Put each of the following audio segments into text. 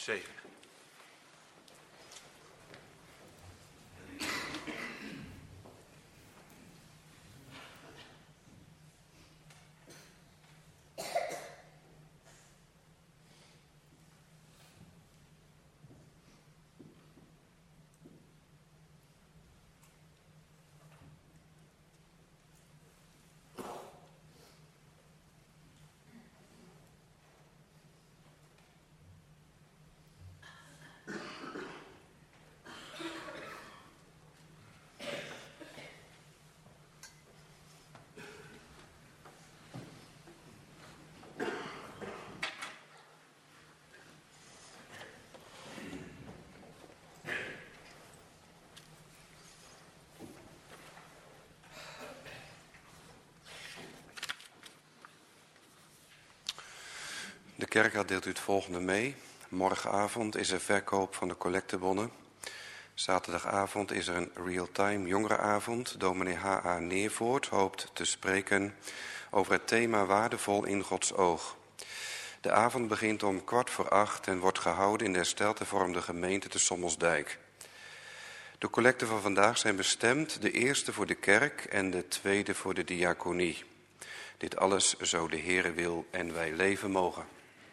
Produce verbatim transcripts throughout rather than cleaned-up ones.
Zegen. De kerkraad deelt u het volgende mee. Morgenavond is er verkoop van de collectebonnen. Zaterdagavond is er een real-time jongerenavond. Dominee H A Neervoort hoopt te spreken over het thema waardevol in Gods oog. De avond begint om kwart voor acht en wordt gehouden in de hersteltevormde gemeente te Sommelsdijk. De collecten van vandaag zijn bestemd, de eerste voor de kerk en de tweede voor de diaconie. Dit alles zo de Heere wil en wij leven mogen.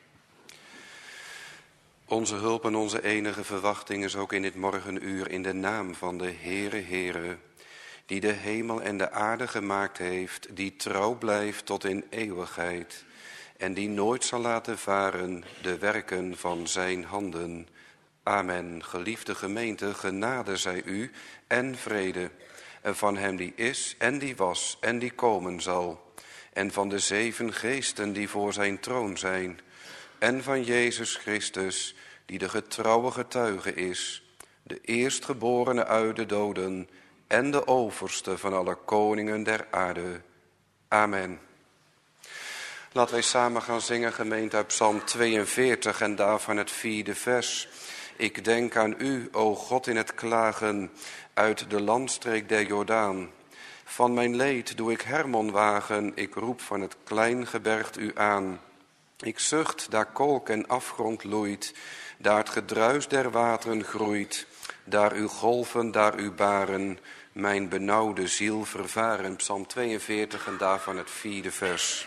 Onze hulp en onze enige verwachting is ook in dit morgenuur in de naam van de Heere Heere, die de hemel en de aarde gemaakt heeft, die trouw blijft tot in eeuwigheid en die nooit zal laten varen de werken van zijn handen. Amen. Geliefde gemeente, genade zij u en vrede, en van hem die is en die was en die komen zal, en van de zeven geesten die voor zijn troon zijn, en van Jezus Christus, die de getrouwe getuige is, de eerstgeborene uit de doden en de overste van alle koningen der aarde. Amen. Laten wij samen gaan zingen, gemeente, uit Psalm tweeënveertig en daarvan het vierde vers. Ik denk aan u, o God, in het klagen, uit de landstreek der Jordaan. Van mijn leed doe ik Hermon wagen, ik roep van het kleingebergt u aan. Ik zucht, daar kolk en afgrond loeit, daar het gedruis der wateren groeit, daar uw golven, daar uw baren, mijn benauwde ziel vervaren. Psalm tweeënveertig en daarvan het vierde vers.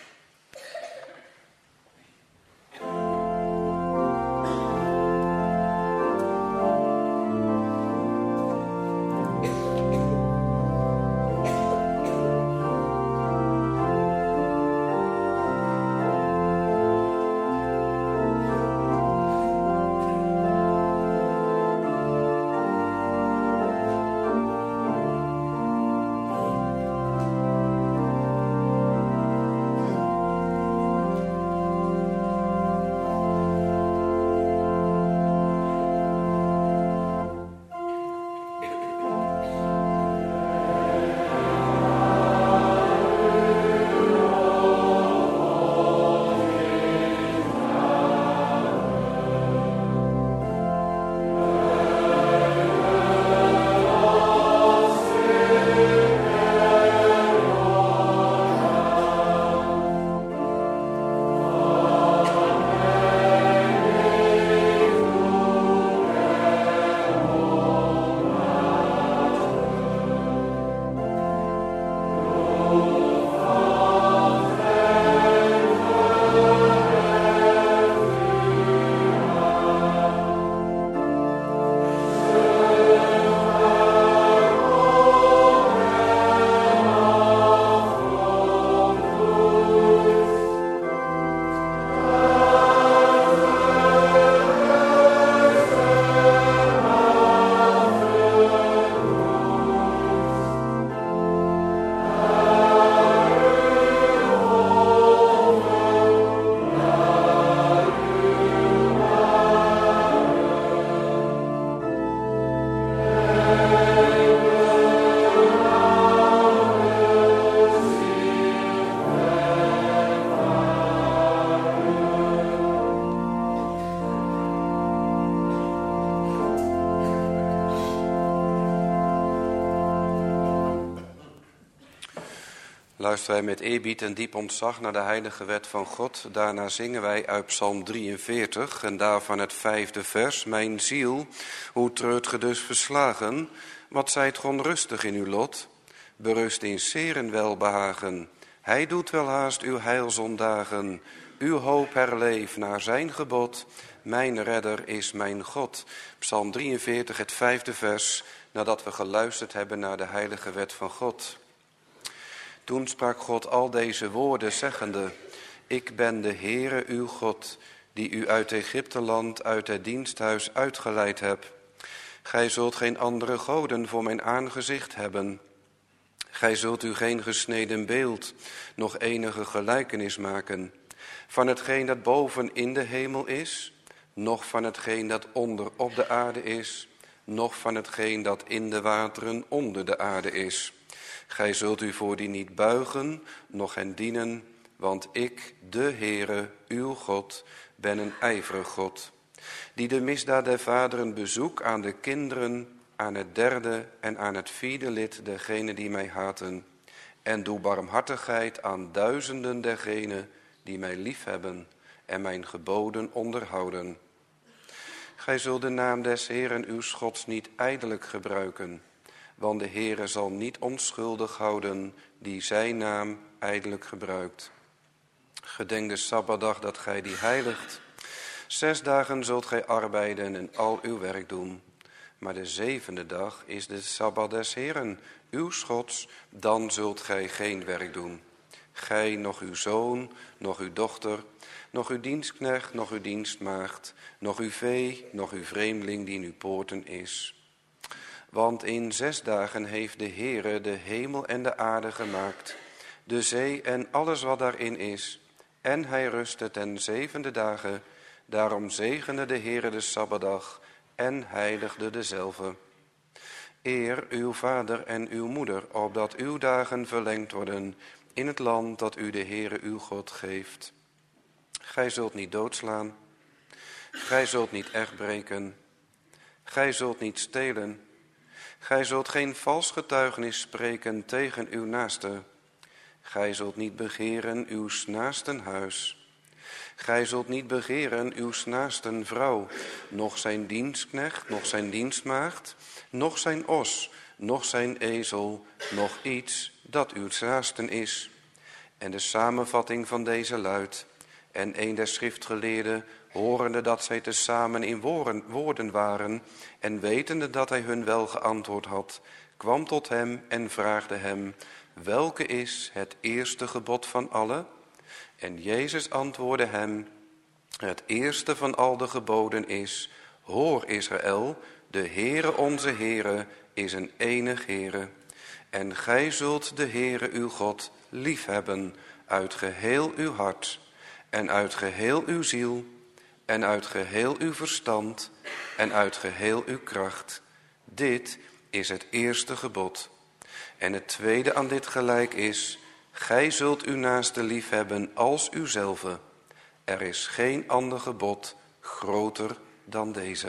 Luisteren wij met eerbied en diep ontzag naar de heilige wet van God. Daarna zingen wij uit Psalm drieënveertig en daarvan het vijfde vers. Mijn ziel, hoe treurt ge dus verslagen? Wat zijt ge onrustig in uw lot? Berust in zeren welbehagen. Hij doet wel haast uw heilzondagen. Uw hoop herleef naar zijn gebod. Mijn redder is mijn God. Psalm drieënveertig, het vijfde vers, nadat we geluisterd hebben naar de heilige wet van God. Toen sprak God al deze woorden, zeggende: Ik ben de Heere uw God, die u uit Egypteland, uit het diensthuis uitgeleid heb. Gij zult geen andere goden voor mijn aangezicht hebben. Gij zult u geen gesneden beeld, nog enige gelijkenis maken, van hetgeen dat boven in de hemel is, noch van hetgeen dat onder op de aarde is, noch van hetgeen dat in de wateren onder de aarde is. Gij zult u voor die niet buigen, noch hen dienen, want ik, de Heere, uw God, ben een ijverig God, die de misdaad der vaderen bezoek aan de kinderen, aan het derde en aan het vierde lid dergenen die mij haten, en doe barmhartigheid aan duizenden dergenen die mij liefhebben en mijn geboden onderhouden. Gij zult de naam des Heeren uw Gods niet ijdelijk gebruiken, want de Heere zal niet onschuldig houden die zijn naam ijdelijk gebruikt. Gedenk de Sabbatdag dat gij die heiligt. Zes dagen zult gij arbeiden en al uw werk doen. Maar de zevende dag is de Sabbat des Heeren, uw Gods, dan zult gij geen werk doen. Gij, nog uw zoon, nog uw dochter, nog uw dienstknecht, nog uw dienstmaagd, nog uw vee, nog uw vreemdeling die in uw poorten is. Want in zes dagen heeft de Heere de hemel en de aarde gemaakt, de zee en alles wat daarin is. En hij rustte ten zevende dagen, daarom zegende de Heere de Sabbatdag en heiligde dezelve. Eer uw vader en uw moeder, opdat uw dagen verlengd worden in het land dat u de Heere uw God geeft. Gij zult niet doodslaan, gij zult niet echt breken, gij zult niet stelen, gij zult geen vals getuigenis spreken tegen uw naaste, gij zult niet begeren uw naasten huis. Gij zult niet begeren uw naasten vrouw, noch zijn dienstknecht, noch zijn dienstmaagd, noch zijn os, noch zijn ezel, noch iets dat uw naasten is. En de samenvatting van deze luidt: en een der schriftgeleerden, horende dat zij tezamen in woorden waren en wetende dat hij hun wel geantwoord had, kwam tot hem en vraagde hem: welke is het eerste gebod van alle? En Jezus antwoordde hem: het eerste van al de geboden is: hoor Israël, de Heere onze Heere is een enig Heere. En gij zult de Heere uw God liefhebben uit geheel uw hart en uit geheel uw ziel en uit geheel uw verstand en uit geheel uw kracht. Dit is het eerste gebod. En het tweede aan dit gelijk is: gij zult uw naaste liefhebben als uzelve. Er is geen ander gebod groter dan deze.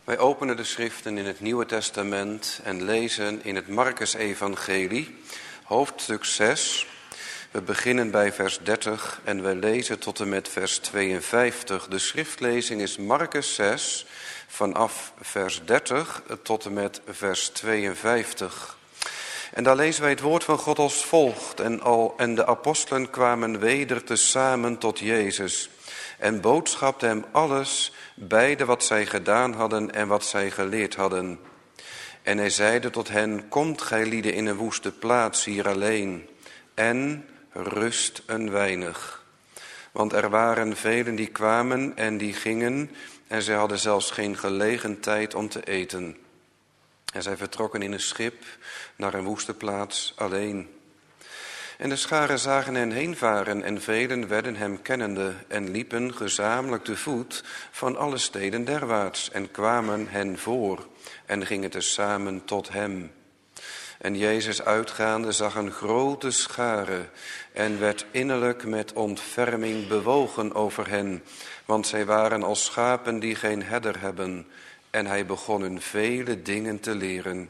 Wij openen de schriften in het Nieuwe Testament en lezen in het Markus-evangelie, hoofdstuk zes. We beginnen bij vers dertig en we lezen tot en met vers tweeënvijftig. De schriftlezing is Markus zes, vanaf vers dertig tot en met vers tweeënvijftig. En daar lezen wij het woord van God als volgt. En, al, en de apostelen kwamen weder tezamen tot Jezus en boodschapten hem alles, beide wat zij gedaan hadden en wat zij geleerd hadden. En hij zeide tot hen, komt gij lieden in een woeste plaats hier alleen, en rust een weinig. Want er waren velen die kwamen en die gingen, en zij hadden zelfs geen gelegenheid om te eten. En zij vertrokken in een schip naar een woeste plaats alleen. En de scharen zagen hen heen varen en velen werden hem kennende en liepen gezamenlijk te voet van alle steden derwaarts en kwamen hen voor en gingen tezamen tot hem. En Jezus uitgaande zag een grote schare en werd innerlijk met ontferming bewogen over hen, want zij waren als schapen die geen herder hebben, en hij begon hun vele dingen te leren.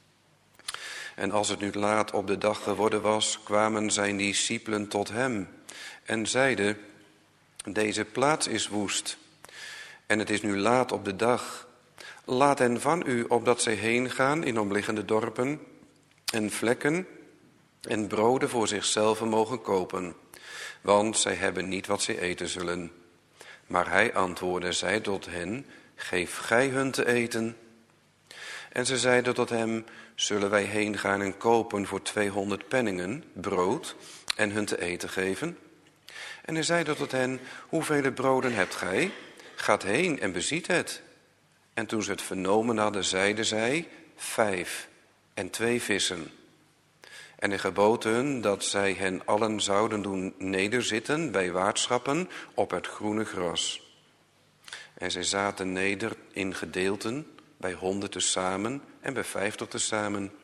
En als het nu laat op de dag geworden was, kwamen zijn discipelen tot hem en zeiden, deze plaats is woest en het is nu laat op de dag. Laat hen van u, opdat zij heen gaan in omliggende dorpen en vlekken en broden voor zichzelf mogen kopen, want zij hebben niet wat zij eten zullen. Maar hij antwoordde, zei tot hen, geef gij hun te eten. En ze zeiden tot hem, zullen wij heen gaan en kopen voor tweehonderd penningen brood en hun te eten geven? En hij zeide tot hen, hoeveel broden hebt gij? Gaat heen en beziet het. En toen ze het vernomen hadden, zeiden zij, vijf en twee vissen. En hij gebood hun dat zij hen allen zouden doen nederzitten bij waardschappen op het groene gras. En zij zaten neder in gedeelten, bij honderd tezamen en bij vijftig tezamen.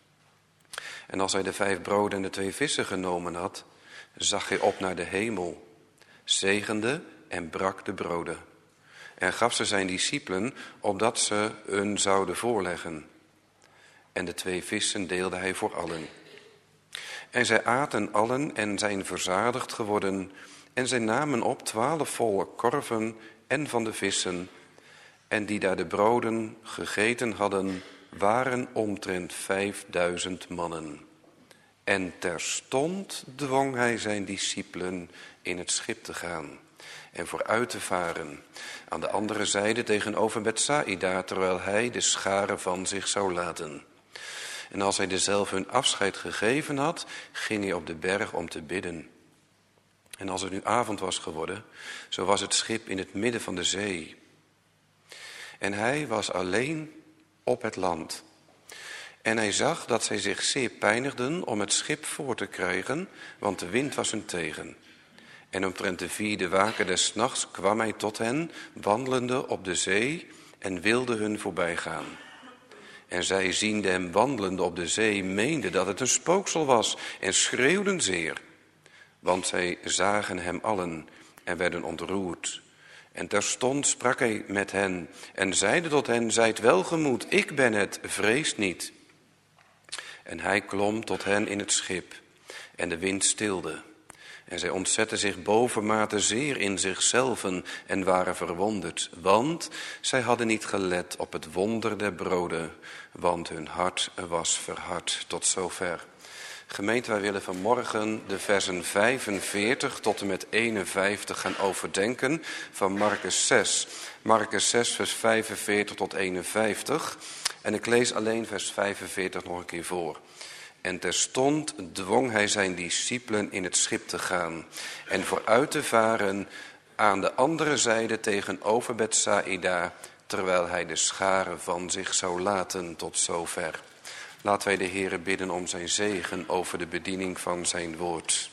En als hij de vijf broden en de twee vissen genomen had, zag hij op naar de hemel, zegende en brak de broden. En gaf ze zijn discipelen, opdat ze hun zouden voorleggen. En de twee vissen deelde hij voor allen. En zij aten allen en zijn verzadigd geworden. En zij namen op twaalf volle korven en van de vissen. En die daar de broden gegeten hadden, waren omtrent vijfduizend mannen. En terstond dwong hij zijn discipelen in het schip te gaan en vooruit te varen aan de andere zijde tegenover Bethsaida, terwijl hij de scharen van zich zou laten. En als hij dezelve hun afscheid gegeven had, ging hij op de berg om te bidden. En als het nu avond was geworden, zo was het schip in het midden van de zee. En hij was alleen op het land. En hij zag dat zij zich zeer pijnigden om het schip voor te krijgen, want de wind was hun tegen. En omtrent de vierde waken des nachts kwam hij tot hen, wandelende op de zee, en wilde hun voorbijgaan. En zij, ziende hem wandelende op de zee, meenden dat het een spooksel was en schreeuwden zeer. Want zij zagen hem allen en werden ontroerd. En terstond sprak hij met hen en zeide tot hen, zijt welgemoed, ik ben het, vrees niet. En hij klom tot hen in het schip en de wind stilde. En zij ontzetten zich bovenmate zeer in zichzelven en waren verwonderd, want zij hadden niet gelet op het wonder der broden, want hun hart was verhard. Tot zover. Gemeente, wij willen vanmorgen de versen vijfenveertig tot en met eenenvijftig gaan overdenken van Markus zes. Markus zes, vers vijfenveertig tot eenenvijftig. En ik lees alleen vers vijfenveertig nog een keer voor. En terstond dwong hij zijn discipelen in het schip te gaan en vooruit te varen aan de andere zijde tegenover Bethsaida, terwijl hij de scharen van zich zou laten. Tot zover. Laten wij de Heere bidden om zijn zegen over de bediening van zijn woord.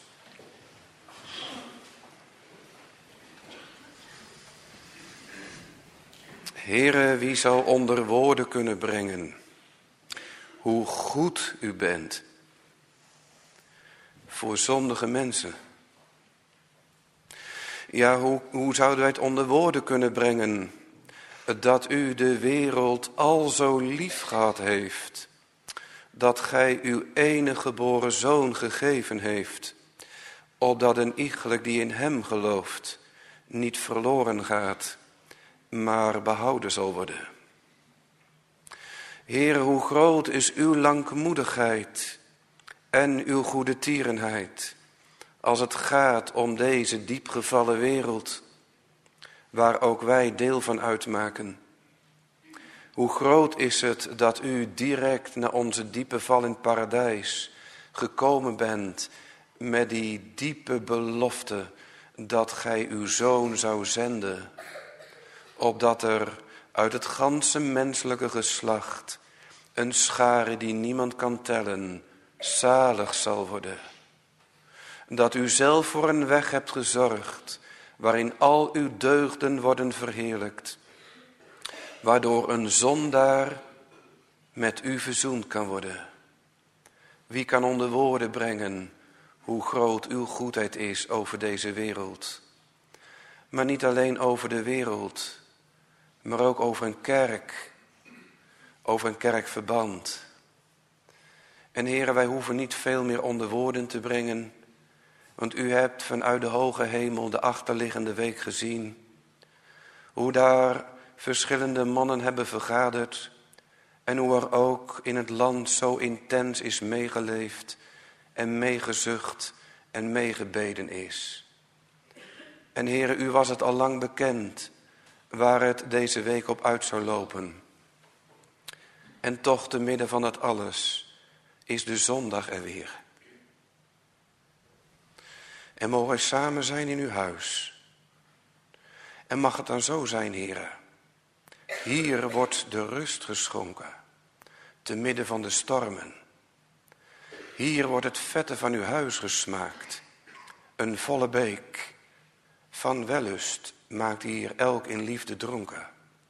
Heere, wie zal onder woorden kunnen brengen hoe goed u bent voor zondige mensen? Ja, hoe, hoe zouden wij het onder woorden kunnen brengen dat u de wereld al zo lief gehad heeft, dat gij uw enige geboren zoon gegeven heeft, opdat een iegelijk die in hem gelooft niet verloren gaat, maar behouden zal worden. Heer, hoe groot is uw langmoedigheid en uw goede tierenheid, als het gaat om deze diepgevallen wereld, waar ook wij deel van uitmaken. Hoe groot is het dat u direct na onze diepe val in het paradijs gekomen bent met die diepe belofte dat gij uw zoon zou zenden, opdat er uit het ganse menselijke geslacht een schare die niemand kan tellen, zalig zal worden. Dat u zelf voor een weg hebt gezorgd, waarin al uw deugden worden verheerlijkt, waardoor een zondaar met u verzoend kan worden. Wie kan onder woorden brengen hoe groot uw goedheid is over deze wereld? Maar niet alleen over de wereld, maar ook over een kerk, over een kerkverband. En heren, wij hoeven niet veel meer onder woorden te brengen, want u hebt vanuit de hoge hemel de achterliggende week gezien, hoe daar verschillende mannen hebben vergaderd en hoe er ook in het land zo intens is meegeleefd en meegezucht en meegebeden is. En heren, u was het al lang bekend waar het deze week op uit zou lopen. En toch te midden van dat alles is de zondag er weer. En mogen wij samen zijn in uw huis. En mag het dan zo zijn, heren. Hier wordt de rust geschonken, te midden van de stormen. Hier wordt het vette van uw huis gesmaakt. Een volle beek van wellust maakt hier elk in liefde dronken.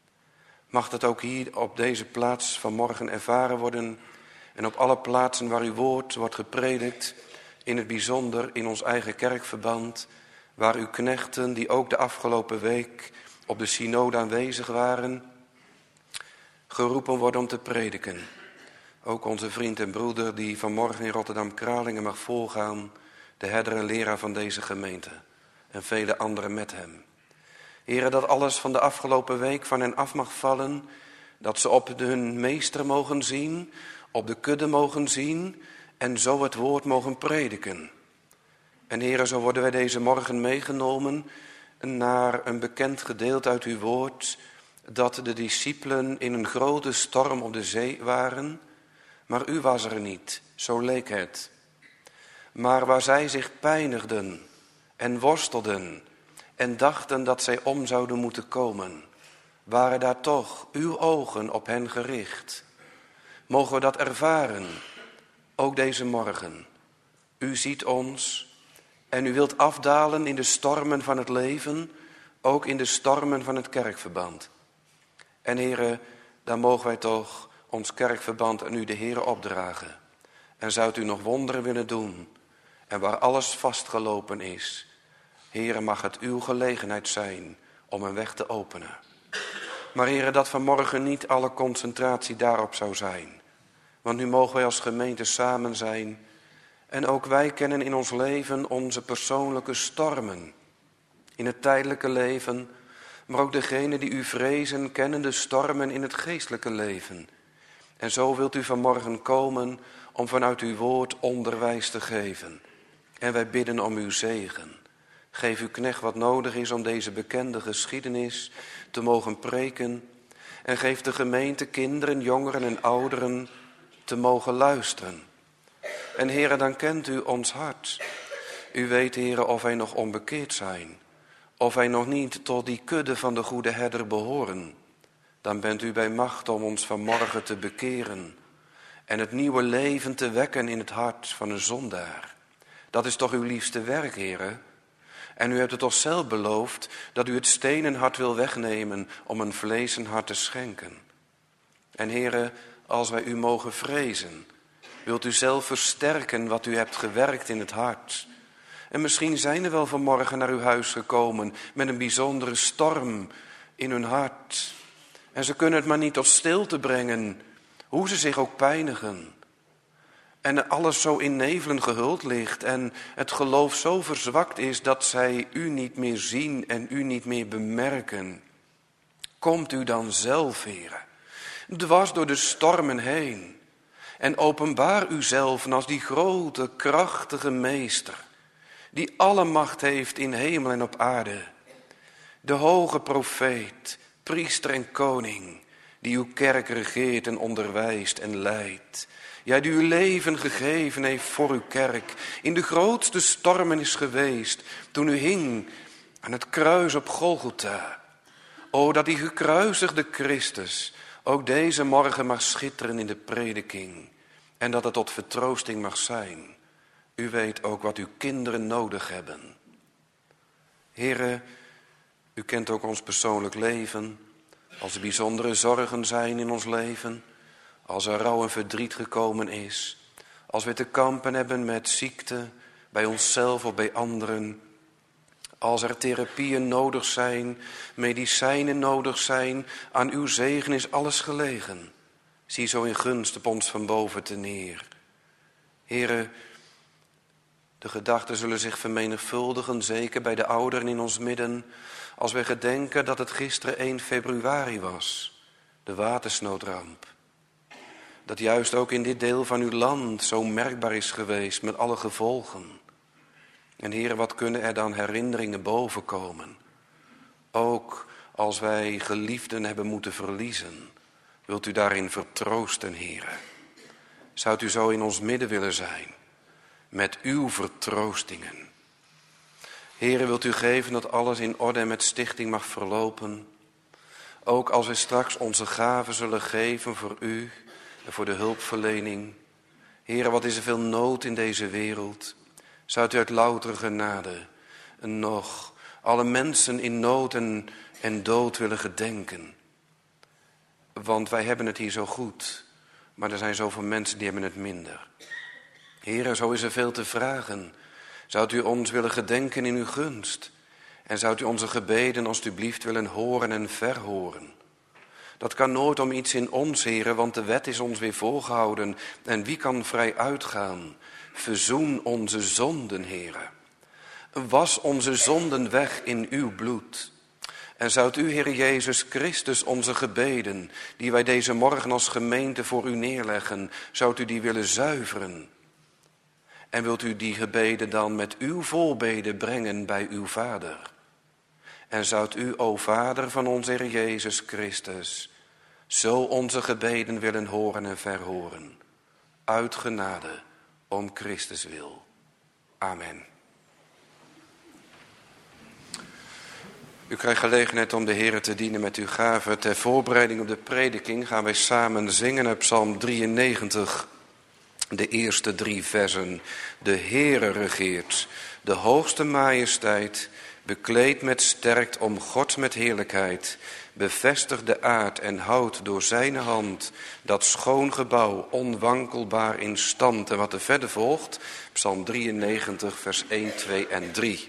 Mag dat ook hier op deze plaats vanmorgen ervaren worden en op alle plaatsen waar uw woord wordt gepredikt, in het bijzonder in ons eigen kerkverband, waar uw knechten die ook de afgelopen week op de synode aanwezig waren, geroepen worden om te prediken. Ook onze vriend en broeder die vanmorgen in Rotterdam-Kralingen mag voorgaan, de herder en leraar van deze gemeente en vele anderen met hem. Heren, dat alles van de afgelopen week van hen af mag vallen, dat ze op hun meester mogen zien, op de kudde mogen zien en zo het woord mogen prediken. En heren, zo worden wij deze morgen meegenomen naar een bekend gedeelte uit uw woord, dat de discipelen in een grote storm op de zee waren, maar u was er niet, zo leek het. Maar waar zij zich pijnigden en worstelden en dachten dat zij om zouden moeten komen, waren daar toch uw ogen op hen gericht. Mogen we dat ervaren, ook deze morgen. U ziet ons en u wilt afdalen in de stormen van het leven, ook in de stormen van het kerkverband. En heren, dan mogen wij toch ons kerkverband aan u de Heere opdragen. En zou u nog wonderen willen doen, en waar alles vastgelopen is, Heere, mag het uw gelegenheid zijn om een weg te openen. Maar Heere, dat vanmorgen niet alle concentratie daarop zou zijn. Want nu mogen wij als gemeente samen zijn. En ook wij kennen in ons leven onze persoonlijke stormen. In het tijdelijke leven, maar ook degenen die u vrezen kennen de stormen in het geestelijke leven. En zo wilt u vanmorgen komen om vanuit uw woord onderwijs te geven. En wij bidden om uw zegen. Geef uw knecht wat nodig is om deze bekende geschiedenis te mogen preken. En geef de gemeente kinderen, jongeren en ouderen te mogen luisteren. En Heere, dan kent u ons hart. U weet, Heere, of wij nog onbekeerd zijn. Of wij nog niet tot die kudde van de goede herder behoren. Dan bent u bij macht om ons vanmorgen te bekeren. En het nieuwe leven te wekken in het hart van een zondaar. Dat is toch uw liefste werk, Heere? En u hebt het toch zelf beloofd dat u het stenen hart wil wegnemen om een vleesen hart te schenken. En Heere, als wij u mogen vrezen, wilt u zelf versterken wat u hebt gewerkt in het hart. En misschien zijn er wel vanmorgen naar uw huis gekomen met een bijzondere storm in hun hart. En ze kunnen het maar niet tot stilte brengen, hoe ze zich ook pijnigen. En alles zo in nevelen gehuld ligt en het geloof zo verzwakt is dat zij u niet meer zien en u niet meer bemerken. Komt u dan zelf, Heere, dwars door de stormen heen en openbaar uzelf als die grote, krachtige meester, die alle macht heeft in hemel en op aarde. De hoge profeet, priester en koning, die uw kerk regeert en onderwijst en leidt. Ja, die uw leven gegeven heeft voor uw kerk, in de grootste stormen is geweest, toen u hing aan het kruis op Golgotha. O, dat die gekruisigde Christus ook deze morgen mag schitteren in de prediking. En dat het tot vertroosting mag zijn. U weet ook wat uw kinderen nodig hebben. Heere, u kent ook ons persoonlijk leven. Als er bijzondere zorgen zijn in ons leven. Als er rouw en verdriet gekomen is. Als we te kampen hebben met ziekte, bij onszelf of bij anderen. Als er therapieën nodig zijn, medicijnen nodig zijn, aan uw zegen is alles gelegen. Zie zo in gunst op ons van boven te neer. Heere, de gedachten zullen zich vermenigvuldigen, zeker bij de ouderen in ons midden, als wij gedenken dat het gisteren één februari was, de watersnoodramp. Dat juist ook in dit deel van uw land zo merkbaar is geweest met alle gevolgen. En Heere, wat kunnen er dan herinneringen bovenkomen? Ook als wij geliefden hebben moeten verliezen, wilt u daarin vertroosten, Heere. Zou u zo in ons midden willen zijn, met uw vertroostingen. Heere, wilt u geven dat alles in orde en met stichting mag verlopen. Ook als we straks onze gaven zullen geven voor u en voor de hulpverlening. Heere, wat is er veel nood in deze wereld. Zou u uit loutere genade nog alle mensen in nood en, en dood willen gedenken. Want wij hebben het hier zo goed, maar er zijn zoveel mensen die hebben het minder. Heere, zo is er veel te vragen. Zou u ons willen gedenken in uw gunst? En zou u onze gebeden alstublieft willen horen en verhoren? Dat kan nooit om iets in ons, Heere, want de wet is ons weer voorgehouden. En wie kan vrij uitgaan? Verzoen onze zonden, Heere. Was onze zonden weg in uw bloed. En zou u, Heere Jezus Christus, onze gebeden, die wij deze morgen als gemeente voor u neerleggen, zou u die willen zuiveren? En wilt u die gebeden dan met uw voorbeden brengen bij uw Vader? En zou u, o Vader van onze Heer Jezus Christus, zo onze gebeden willen horen en verhoren? Uit genade, om Christus wil. Amen. U krijgt gelegenheid om de Heere te dienen met uw gaven. Ter voorbereiding op de prediking gaan wij samen zingen uit Psalm drieënnegentig. De eerste drie versen. De Heere regeert, de hoogste majesteit, bekleed met sterkt, omgord met heerlijkheid, bevestigt de aard en houdt door zijn hand dat schoon gebouw onwankelbaar in stand. En wat er verder volgt, Psalm drieënnegentig, vers één, twee en drie.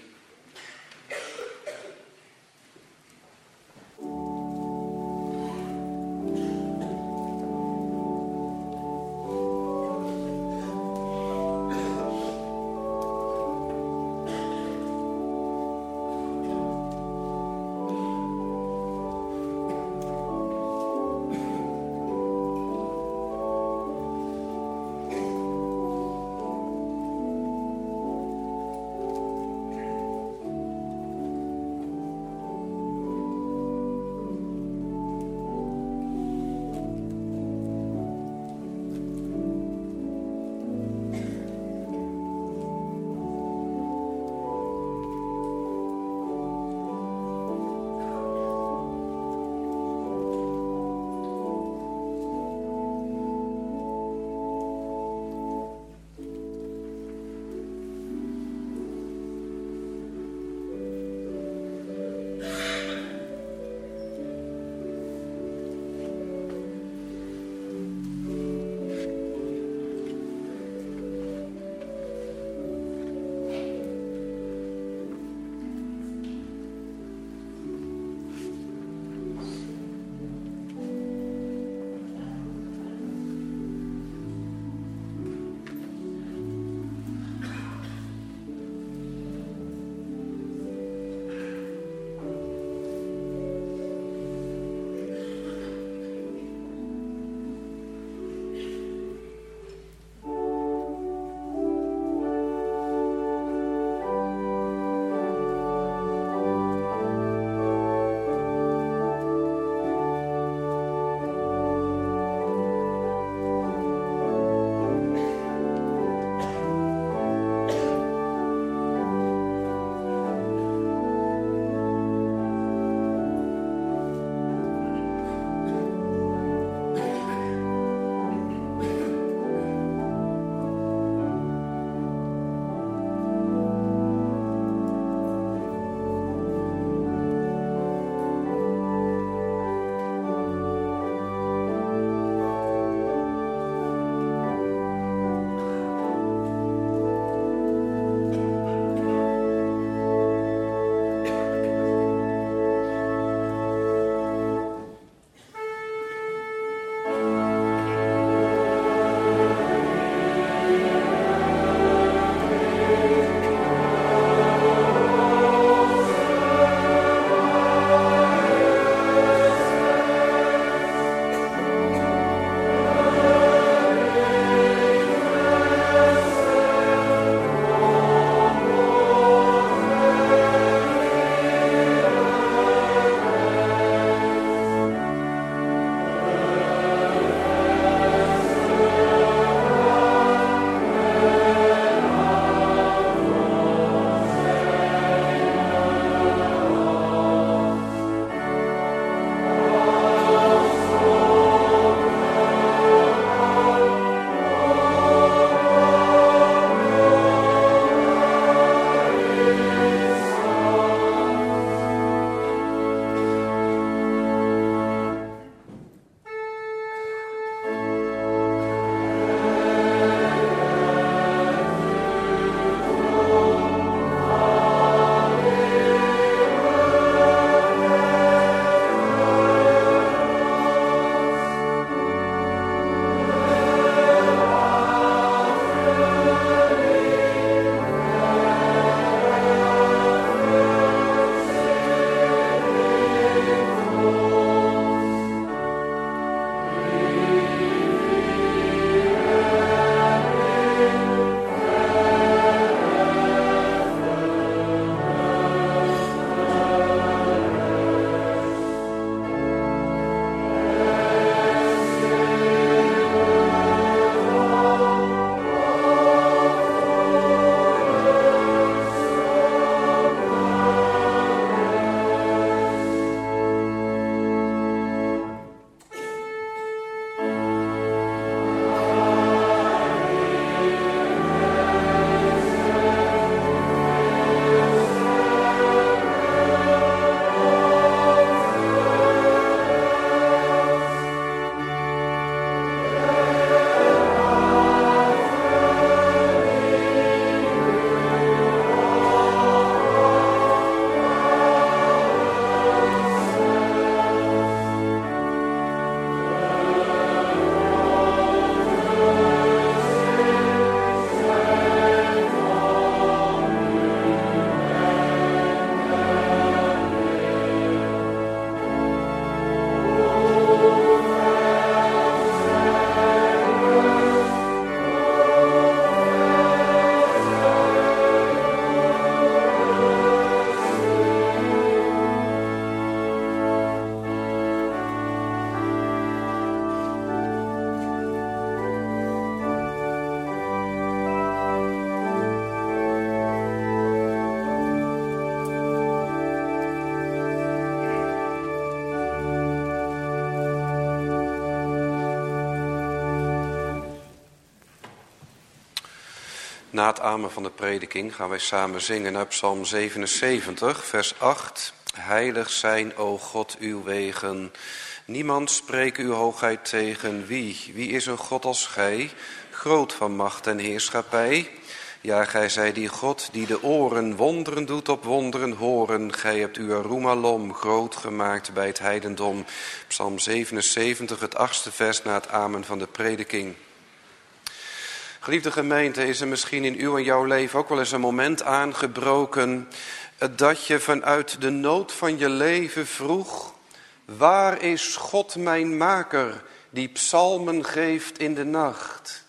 Na het amen van de prediking gaan wij samen zingen naar Psalm zevenenzeventig, vers acht. Heilig zijn, o God, uw wegen. Niemand spreekt uw hoogheid tegen. Wie? Wie is een God als gij? Groot van macht en heerschappij. Ja, gij zij die God, die de oren wonderen doet op wonderen horen. Gij hebt uw roemalom groot gemaakt bij het heidendom. Psalm zevenenzeventig, het achtste vers na het amen van de prediking. Geliefde gemeente, is er misschien in uw en jouw leven ook wel eens een moment aangebroken dat je vanuit de nood van je leven vroeg: waar is God mijn maker, die psalmen geeft in de nacht?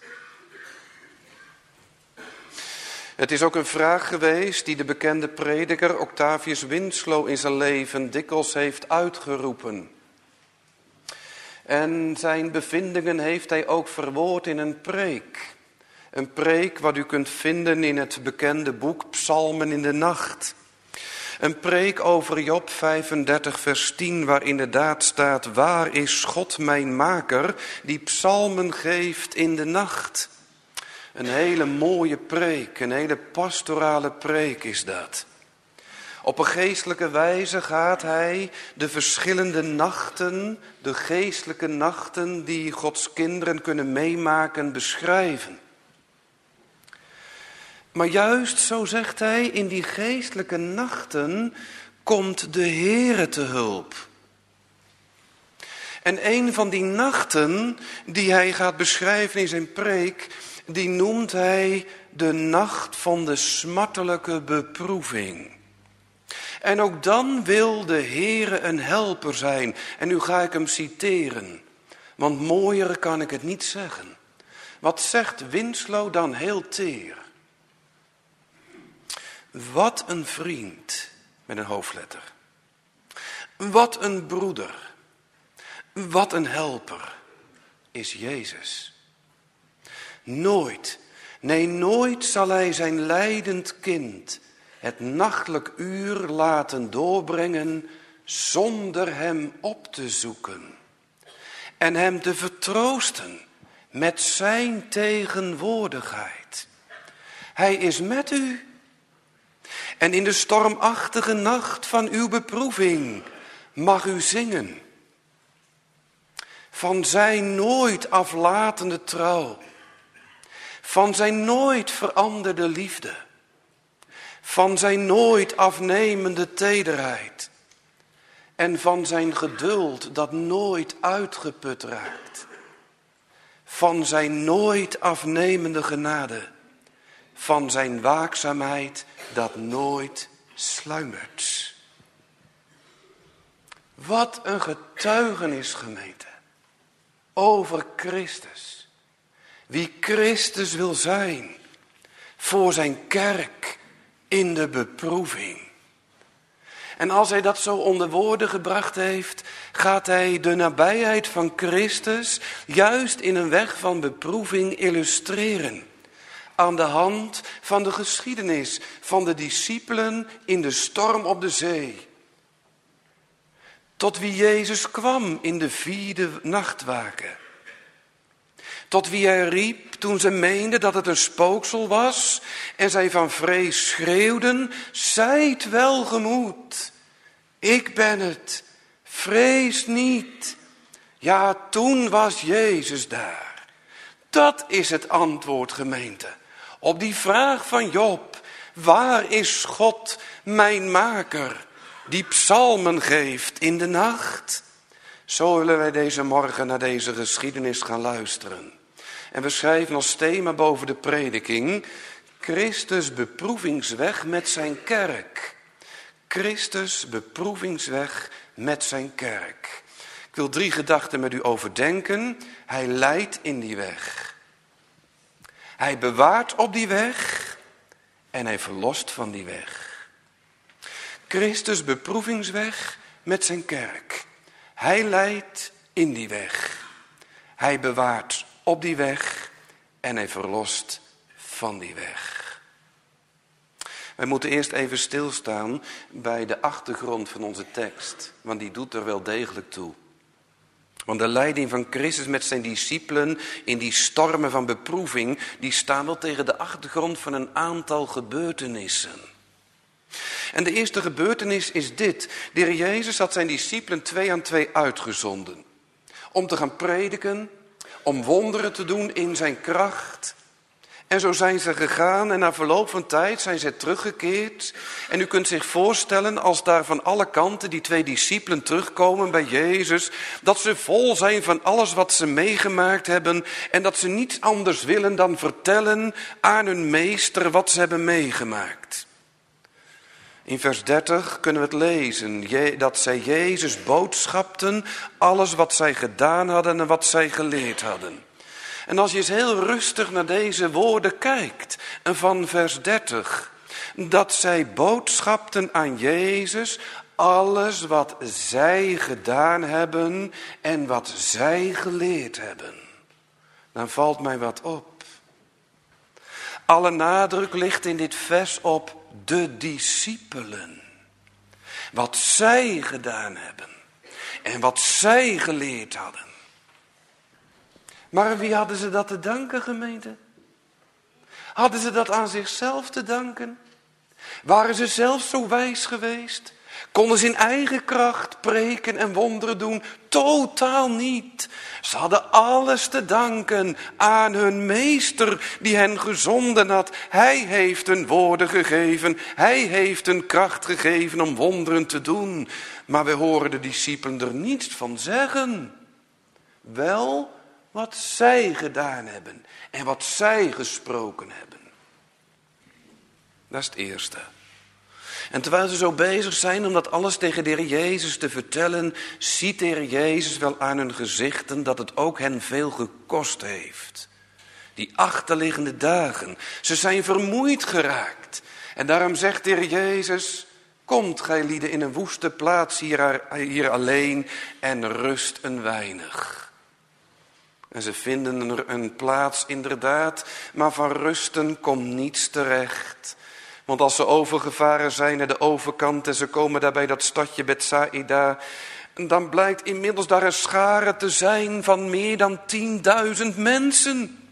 Het is ook een vraag geweest die de bekende prediker Octavius Winslow in zijn leven dikwijls heeft uitgeroepen. En zijn bevindingen heeft hij ook verwoord in een preek. Een preek wat u kunt vinden in het bekende boek Psalmen in de Nacht. Een preek over Job vijfendertig vers tien, waar inderdaad staat: waar is God mijn maker, die psalmen geeft in de nacht? Een hele mooie preek, een hele pastorale preek is dat. Op een geestelijke wijze gaat hij de verschillende nachten, de geestelijke nachten die Gods kinderen kunnen meemaken, beschrijven. Maar juist, zo zegt hij, in die geestelijke nachten komt de Heere te hulp. En een van die nachten die hij gaat beschrijven in zijn preek, die noemt hij de nacht van de smartelijke beproeving. En ook dan wil de Heere een helper zijn. En nu ga ik hem citeren, want mooier kan ik het niet zeggen. Wat zegt Winslow dan heel teer? Wat een vriend, met een hoofdletter. Wat een broeder. Wat een helper is Jezus. Nooit, nee nooit zal hij zijn lijdend kind het nachtelijk uur laten doorbrengen zonder hem op te zoeken. En hem te vertroosten met zijn tegenwoordigheid. Hij is met u. En in de stormachtige nacht van uw beproeving mag u zingen van zijn nooit aflatende trouw, van zijn nooit veranderde liefde, van zijn nooit afnemende tederheid en van zijn geduld dat nooit uitgeput raakt, van zijn nooit afnemende genade, van zijn waakzaamheid dat nooit sluimert. Wat een getuigenis, gemeente, over Christus. Wie Christus wil zijn voor zijn kerk in de beproeving. En als hij dat zo onder woorden gebracht heeft, gaat hij de nabijheid van Christus juist in een weg van beproeving illustreren. Aan de hand van de geschiedenis van de discipelen in de storm op de zee. Tot wie Jezus kwam in de vierde nachtwaken. Tot wie hij riep toen ze meenden dat het een spooksel was en zij van vrees schreeuwden: zijt welgemoed, ik ben het, vrees niet. Ja, toen was Jezus daar. Dat is het antwoord, gemeente, op die vraag van Job: waar is God, mijn maker, die psalmen geeft in de nacht? Zo willen wij deze morgen naar deze geschiedenis gaan luisteren. En we schrijven als thema boven de prediking: Christus beproevingsweg met zijn kerk. Christus beproevingsweg met zijn kerk. Ik wil drie gedachten met u overdenken. Hij leidt in die weg. Hij bewaart op die weg en hij verlost van die weg. Christus beproevingsweg met zijn kerk. Hij leidt in die weg. Hij bewaart op die weg en hij verlost van die weg. Wij moeten eerst even stilstaan bij de achtergrond van onze tekst, want die doet er wel degelijk toe. Want de leiding van Christus met zijn discipelen in die stormen van beproeving, die staan wel tegen de achtergrond van een aantal gebeurtenissen. En de eerste gebeurtenis is dit. De Heer Jezus had zijn discipelen twee aan twee uitgezonden. Om te gaan prediken, om wonderen te doen in zijn kracht. En zo zijn ze gegaan en na verloop van tijd zijn ze teruggekeerd. En u kunt zich voorstellen als daar van alle kanten die twee discipelen terugkomen bij Jezus, dat ze vol zijn van alles wat ze meegemaakt hebben en dat ze niets anders willen dan vertellen aan hun meester wat ze hebben meegemaakt. In vers dertig kunnen we het lezen, dat zij Jezus boodschapten, alles wat zij gedaan hadden en wat zij geleerd hadden. En als je eens heel rustig naar deze woorden kijkt, van vers dertig, dat zij boodschapten aan Jezus alles wat zij gedaan hebben en wat zij geleerd hebben. Dan valt mij wat op. Alle nadruk ligt in dit vers op de discipelen. Wat zij gedaan hebben en wat zij geleerd hadden. Maar wie hadden ze dat te danken, gemeente? Hadden ze dat aan zichzelf te danken? Waren ze zelf zo wijs geweest? Konden ze in eigen kracht preken en wonderen doen? Totaal niet. Ze hadden alles te danken aan hun meester die hen gezonden had. Hij heeft hun woorden gegeven. Hij heeft hun kracht gegeven om wonderen te doen. Maar we horen de discipelen er niets van zeggen. Wel wat zij gedaan hebben en wat zij gesproken hebben. Dat is het eerste. En terwijl ze zo bezig zijn om dat alles tegen de Heer Jezus te vertellen, ziet de Heer Jezus wel aan hun gezichten dat het ook hen veel gekost heeft. Die achterliggende dagen, ze zijn vermoeid geraakt. En daarom zegt de Heer Jezus, komt gij lieden in een woeste plaats hier, hier alleen en rust een weinig. En ze vinden er een plaats inderdaad, maar van rusten komt niets terecht. Want als ze overgevaren zijn naar de overkant en ze komen daar bij dat stadje Betsaida, dan blijkt inmiddels daar een schare te zijn van meer dan tienduizend mensen.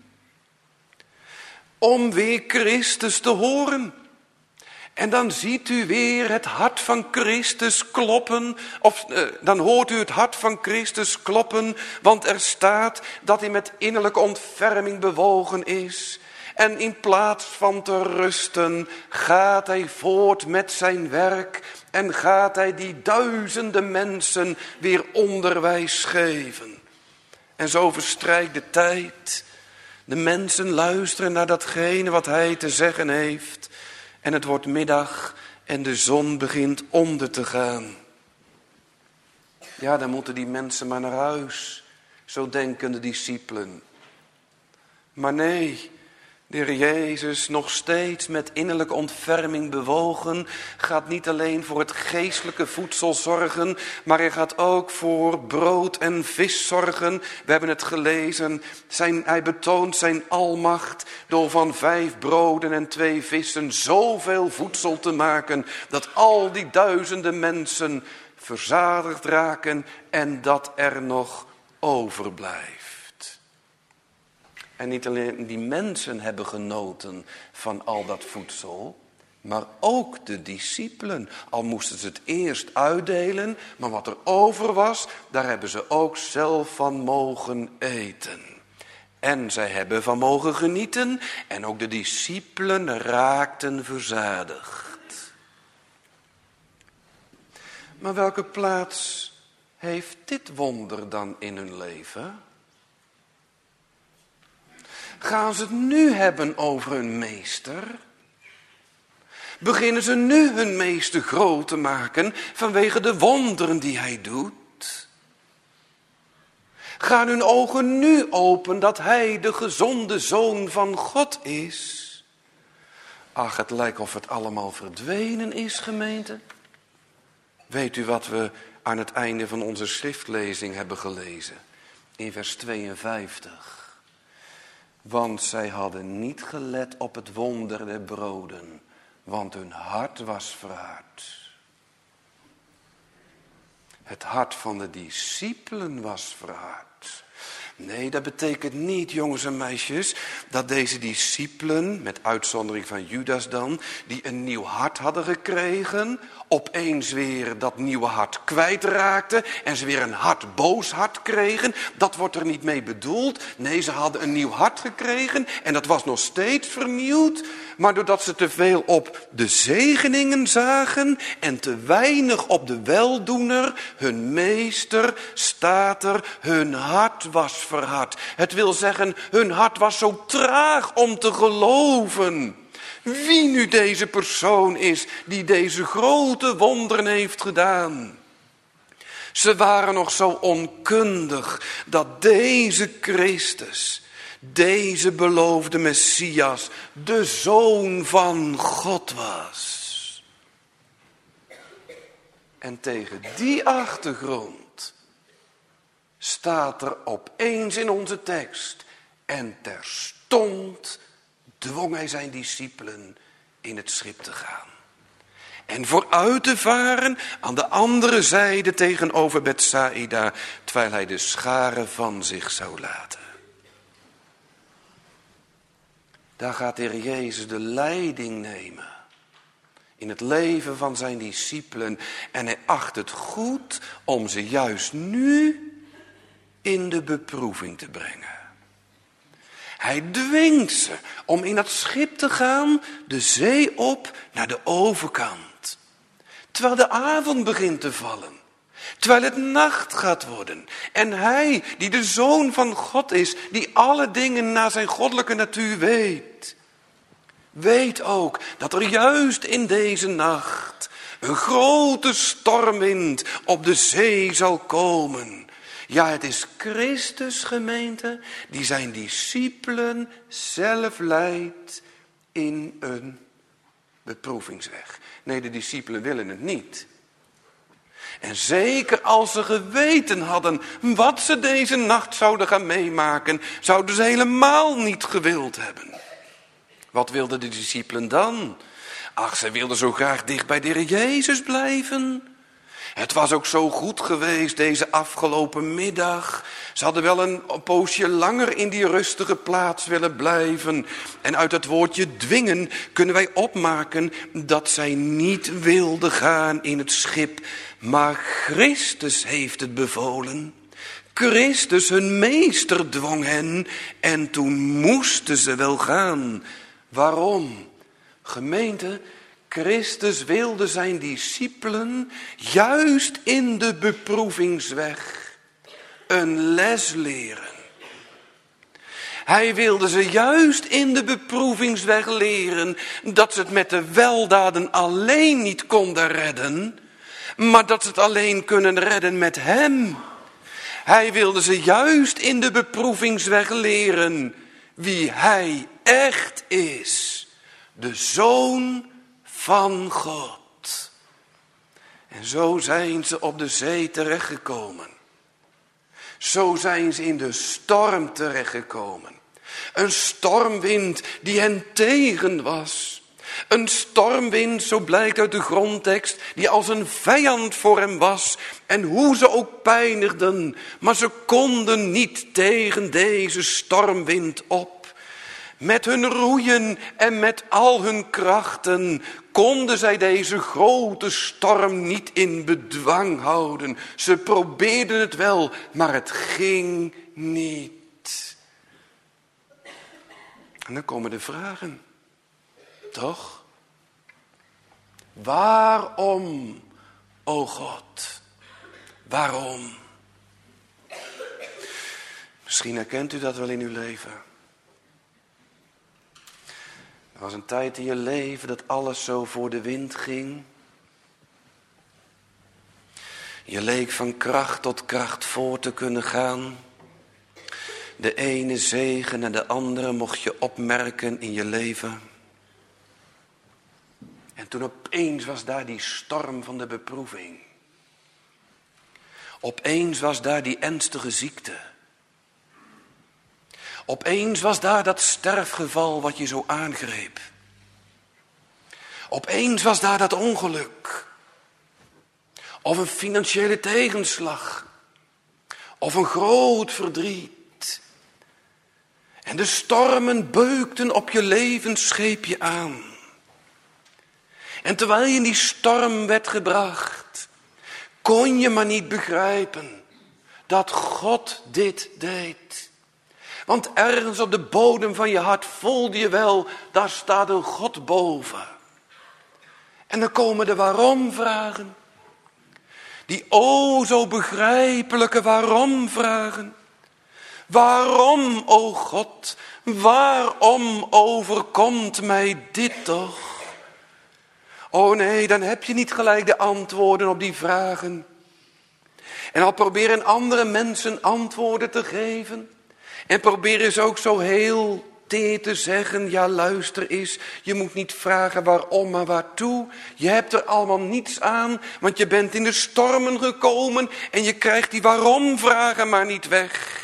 Om weer Christus te horen. En dan ziet u weer het hart van Christus kloppen, of uh, dan hoort u het hart van Christus kloppen, want er staat dat hij met innerlijke ontferming bewogen is. En in plaats van te rusten gaat hij voort met zijn werk en gaat hij die duizenden mensen weer onderwijs geven. En zo verstrijkt de tijd. De mensen luisteren naar datgene wat hij te zeggen heeft. En het wordt middag en de zon begint onder te gaan. Ja, dan moeten die mensen maar naar huis. Zo denken de discipelen. Maar nee, de Heer Jezus, nog steeds met innerlijke ontferming bewogen, gaat niet alleen voor het geestelijke voedsel zorgen, maar hij gaat ook voor brood en vis zorgen. We hebben het gelezen, zijn, hij betoont zijn almacht door van vijf broden en twee vissen zoveel voedsel te maken, dat al die duizenden mensen verzadigd raken en dat er nog overblijft. En niet alleen die mensen hebben genoten van al dat voedsel, maar ook de discipelen. Al moesten ze het eerst uitdelen, maar wat er over was, daar hebben ze ook zelf van mogen eten. En zij hebben van mogen genieten en ook de discipelen raakten verzadigd. Maar welke plaats heeft dit wonder dan in hun leven? Gaan ze het nu hebben over hun meester? Beginnen ze nu hun meester groot te maken vanwege de wonderen die hij doet? Gaan hun ogen nu open dat hij de gezonde Zoon van God is? Ach, het lijkt of het allemaal verdwenen is, gemeente. Weet u wat we aan het einde van onze schriftlezing hebben gelezen? In vers tweeënvijftig. Want zij hadden niet gelet op het wonder der broden, want hun hart was verhard. Het hart van de discipelen was verhard. Nee, dat betekent niet, jongens en meisjes, dat deze discipelen, met uitzondering van Judas dan, die een nieuw hart hadden gekregen, opeens weer dat nieuwe hart kwijtraakten en ze weer een hard boos hart kregen. Dat wordt er niet mee bedoeld. Nee, ze hadden een nieuw hart gekregen en dat was nog steeds vernieuwd. Maar doordat ze te veel op de zegeningen zagen en te weinig op de weldoener, hun meester, staat er, hun hart was verhard. Het wil zeggen, hun hart was zo traag om te geloven. Wie nu deze persoon is die deze grote wonderen heeft gedaan. Ze waren nog zo onkundig dat deze Christus, deze beloofde Messias, de Zoon van God was. En tegen die achtergrond staat er opeens in onze tekst: en terstond dwong hij zijn discipelen in het schip te gaan. En vooruit te varen aan de andere zijde tegenover Bethsaida, terwijl hij de scharen van zich zou laten. Daar gaat de Heer Jezus de leiding nemen in het leven van zijn discipelen. En hij acht het goed om ze juist nu in de beproeving te brengen. Hij dwingt ze om in dat schip te gaan, de zee op naar de overkant. Terwijl de avond begint te vallen. Terwijl het nacht gaat worden. En hij, die de Zoon van God is, die alle dingen naar zijn goddelijke natuur weet, weet ook dat er juist in deze nacht een grote stormwind op de zee zal komen. Ja, het is Christus, gemeente, die zijn discipelen zelf leidt in een beproevingsweg. Nee, de discipelen willen het niet. En zeker als ze geweten hadden wat ze deze nacht zouden gaan meemaken, zouden ze helemaal niet gewild hebben. Wat wilden de discipelen dan? Ach, ze wilden zo graag dicht bij de Heer Jezus blijven. Het was ook zo goed geweest deze afgelopen middag. Ze hadden wel een poosje langer in die rustige plaats willen blijven. En uit het woordje dwingen kunnen wij opmaken dat zij niet wilden gaan in het schip. Maar Christus heeft het bevolen. Christus, hun meester, dwong hen en toen moesten ze wel gaan. Waarom? Gemeente, Christus wilde zijn discipelen juist in de beproevingsweg een les leren. Hij wilde ze juist in de beproevingsweg leren dat ze het met de weldaden alleen niet konden redden, maar dat ze het alleen kunnen redden met hem. Hij wilde ze juist in de beproevingsweg leren wie hij echt is. De Zoon van God. En zo zijn ze op de zee terechtgekomen. Zo zijn ze in de storm terechtgekomen. Een stormwind die hen tegen was. Een stormwind, zo blijkt uit de grondtekst, die als een vijand voor hem was. En hoe ze ook pijnigden, maar ze konden niet tegen deze stormwind op. Met hun roeien en met al hun krachten konden zij deze grote storm niet in bedwang houden. Ze probeerden het wel, maar het ging niet. En dan komen de vragen. Toch? Waarom, o God? Waarom? Misschien herkent u dat wel in uw leven. Er was een tijd in je leven dat alles zo voor de wind ging. Je leek van kracht tot kracht voor te kunnen gaan. De ene zegen en de andere mocht je opmerken in je leven. En toen opeens was daar die storm van de beproeving. Opeens was daar die ernstige ziekte. Opeens was daar dat sterfgeval wat je zo aangreep. Opeens was daar dat ongeluk. Of een financiële tegenslag. Of een groot verdriet. En de stormen beukten op je levensscheepje aan. En terwijl je in die storm werd gebracht, kon je maar niet begrijpen dat God dit deed. Want ergens op de bodem van je hart voelde je wel, daar staat een God boven. En dan komen de waarom-vragen. Die o zo begrijpelijke waarom-vragen. Waarom, o God, waarom overkomt mij dit toch? Oh nee, dan heb je niet gelijk de antwoorden op die vragen. En al proberen andere mensen antwoorden te geven. En proberen ze ook zo heel teer te zeggen, ja luister eens, je moet niet vragen waarom, maar waartoe. Je hebt er allemaal niets aan, want je bent in de stormen gekomen en je krijgt die waarom vragen maar niet weg.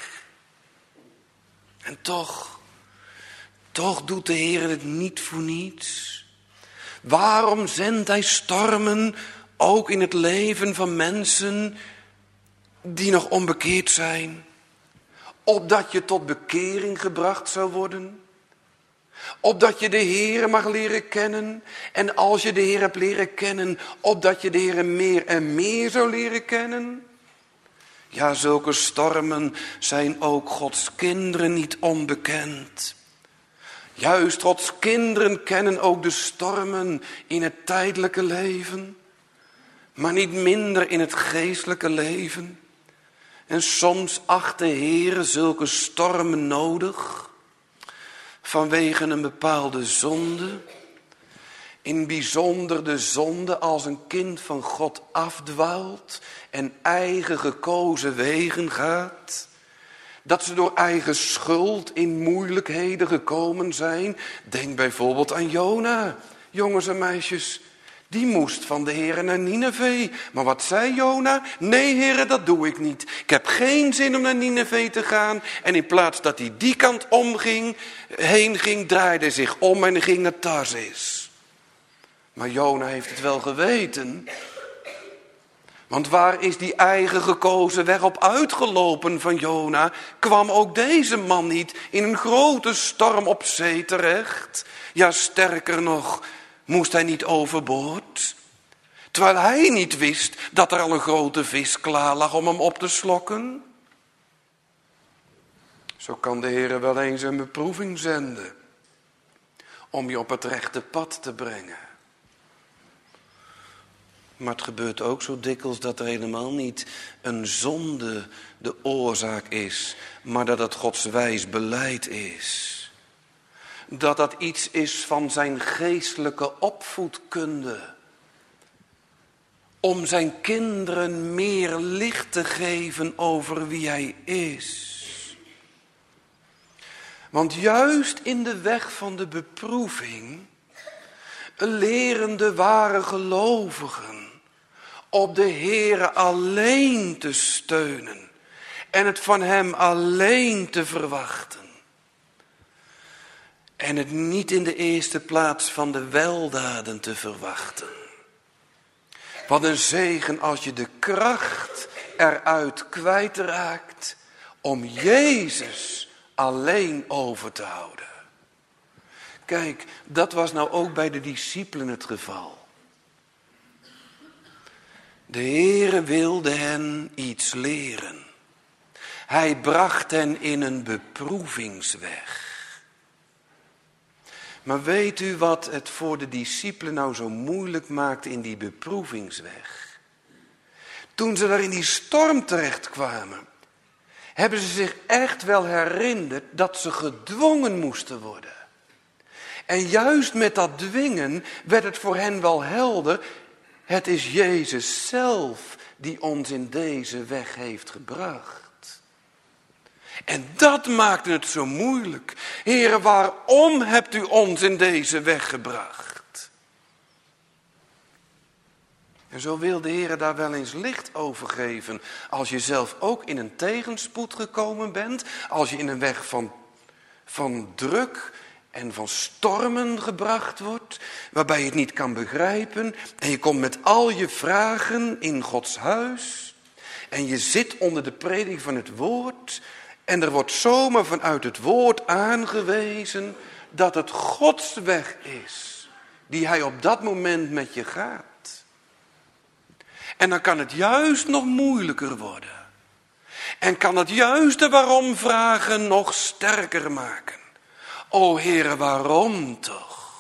En toch, toch doet de Heer het niet voor niets. Waarom zendt hij stormen ook in het leven van mensen die nog onbekeerd zijn? Opdat je tot bekering gebracht zou worden. Opdat je de Heere mag leren kennen. En als je de Heer hebt leren kennen, opdat je de Heere meer en meer zou leren kennen. Ja, zulke stormen zijn ook Gods kinderen niet onbekend. Juist Gods kinderen kennen ook de stormen in het tijdelijke leven. Maar niet minder in het geestelijke leven. En soms acht de Heere zulke stormen nodig. Vanwege een bepaalde zonde. In bijzonder de zonde als een kind van God afdwaalt. En eigen gekozen wegen gaat. Dat ze door eigen schuld in moeilijkheden gekomen zijn. Denk bijvoorbeeld aan Jona, jongens en meisjes. Die moest van de Heere naar Nineve. Maar wat zei Jona? Nee, Heere, dat doe ik niet. Ik heb geen zin om naar Nineve te gaan. En in plaats dat hij die kant omging, heen ging, draaide hij zich om en ging naar Tarsis. Maar Jona heeft het wel geweten. Want waar is die eigen gekozen weg op uitgelopen van Jona? Kwam ook deze man niet in een grote storm op zee terecht? Ja, sterker nog, moest hij niet overboord? Terwijl hij niet wist dat er al een grote vis klaar lag om hem op te slokken? Zo kan de Heer wel eens een beproeving zenden. Om je op het rechte pad te brengen. Maar het gebeurt ook zo dikwijls dat er helemaal niet een zonde de oorzaak is. Maar dat het Gods wijs beleid is. Dat dat iets is van zijn geestelijke opvoedkunde. Om zijn kinderen meer licht te geven over wie hij is. Want juist in de weg van de beproeving leren de ware gelovigen op de Heere alleen te steunen en het van hem alleen te verwachten. En het niet in de eerste plaats van de weldaden te verwachten. Wat een zegen als je de kracht eruit kwijtraakt om Jezus alleen over te houden. Kijk, dat was nou ook bij de discipelen het geval. De Heere wilde hen iets leren. Hij bracht hen in een beproevingsweg. Maar weet u wat het voor de discipelen nou zo moeilijk maakte in die beproevingsweg? Toen ze daar in die storm terechtkwamen, hebben ze zich echt wel herinnerd dat ze gedwongen moesten worden. En juist met dat dwingen werd het voor hen wel helder. Het is Jezus zelf die ons in deze weg heeft gebracht. En dat maakte het zo moeilijk. Heere, waarom hebt u ons in deze weg gebracht? En zo wil de Heere daar wel eens licht over geven. Als je zelf ook in een tegenspoed gekomen bent. Als je in een weg van, van druk en van stormen gebracht wordt, waarbij je het niet kan begrijpen. En je komt met al je vragen in Gods huis. En je zit onder de preding van het woord. En er wordt zomaar vanuit het woord aangewezen dat het Gods weg is, die hij op dat moment met je gaat. En dan kan het juist nog moeilijker worden. En kan het juist de waarom vragen nog sterker maken. O Heere, waarom toch?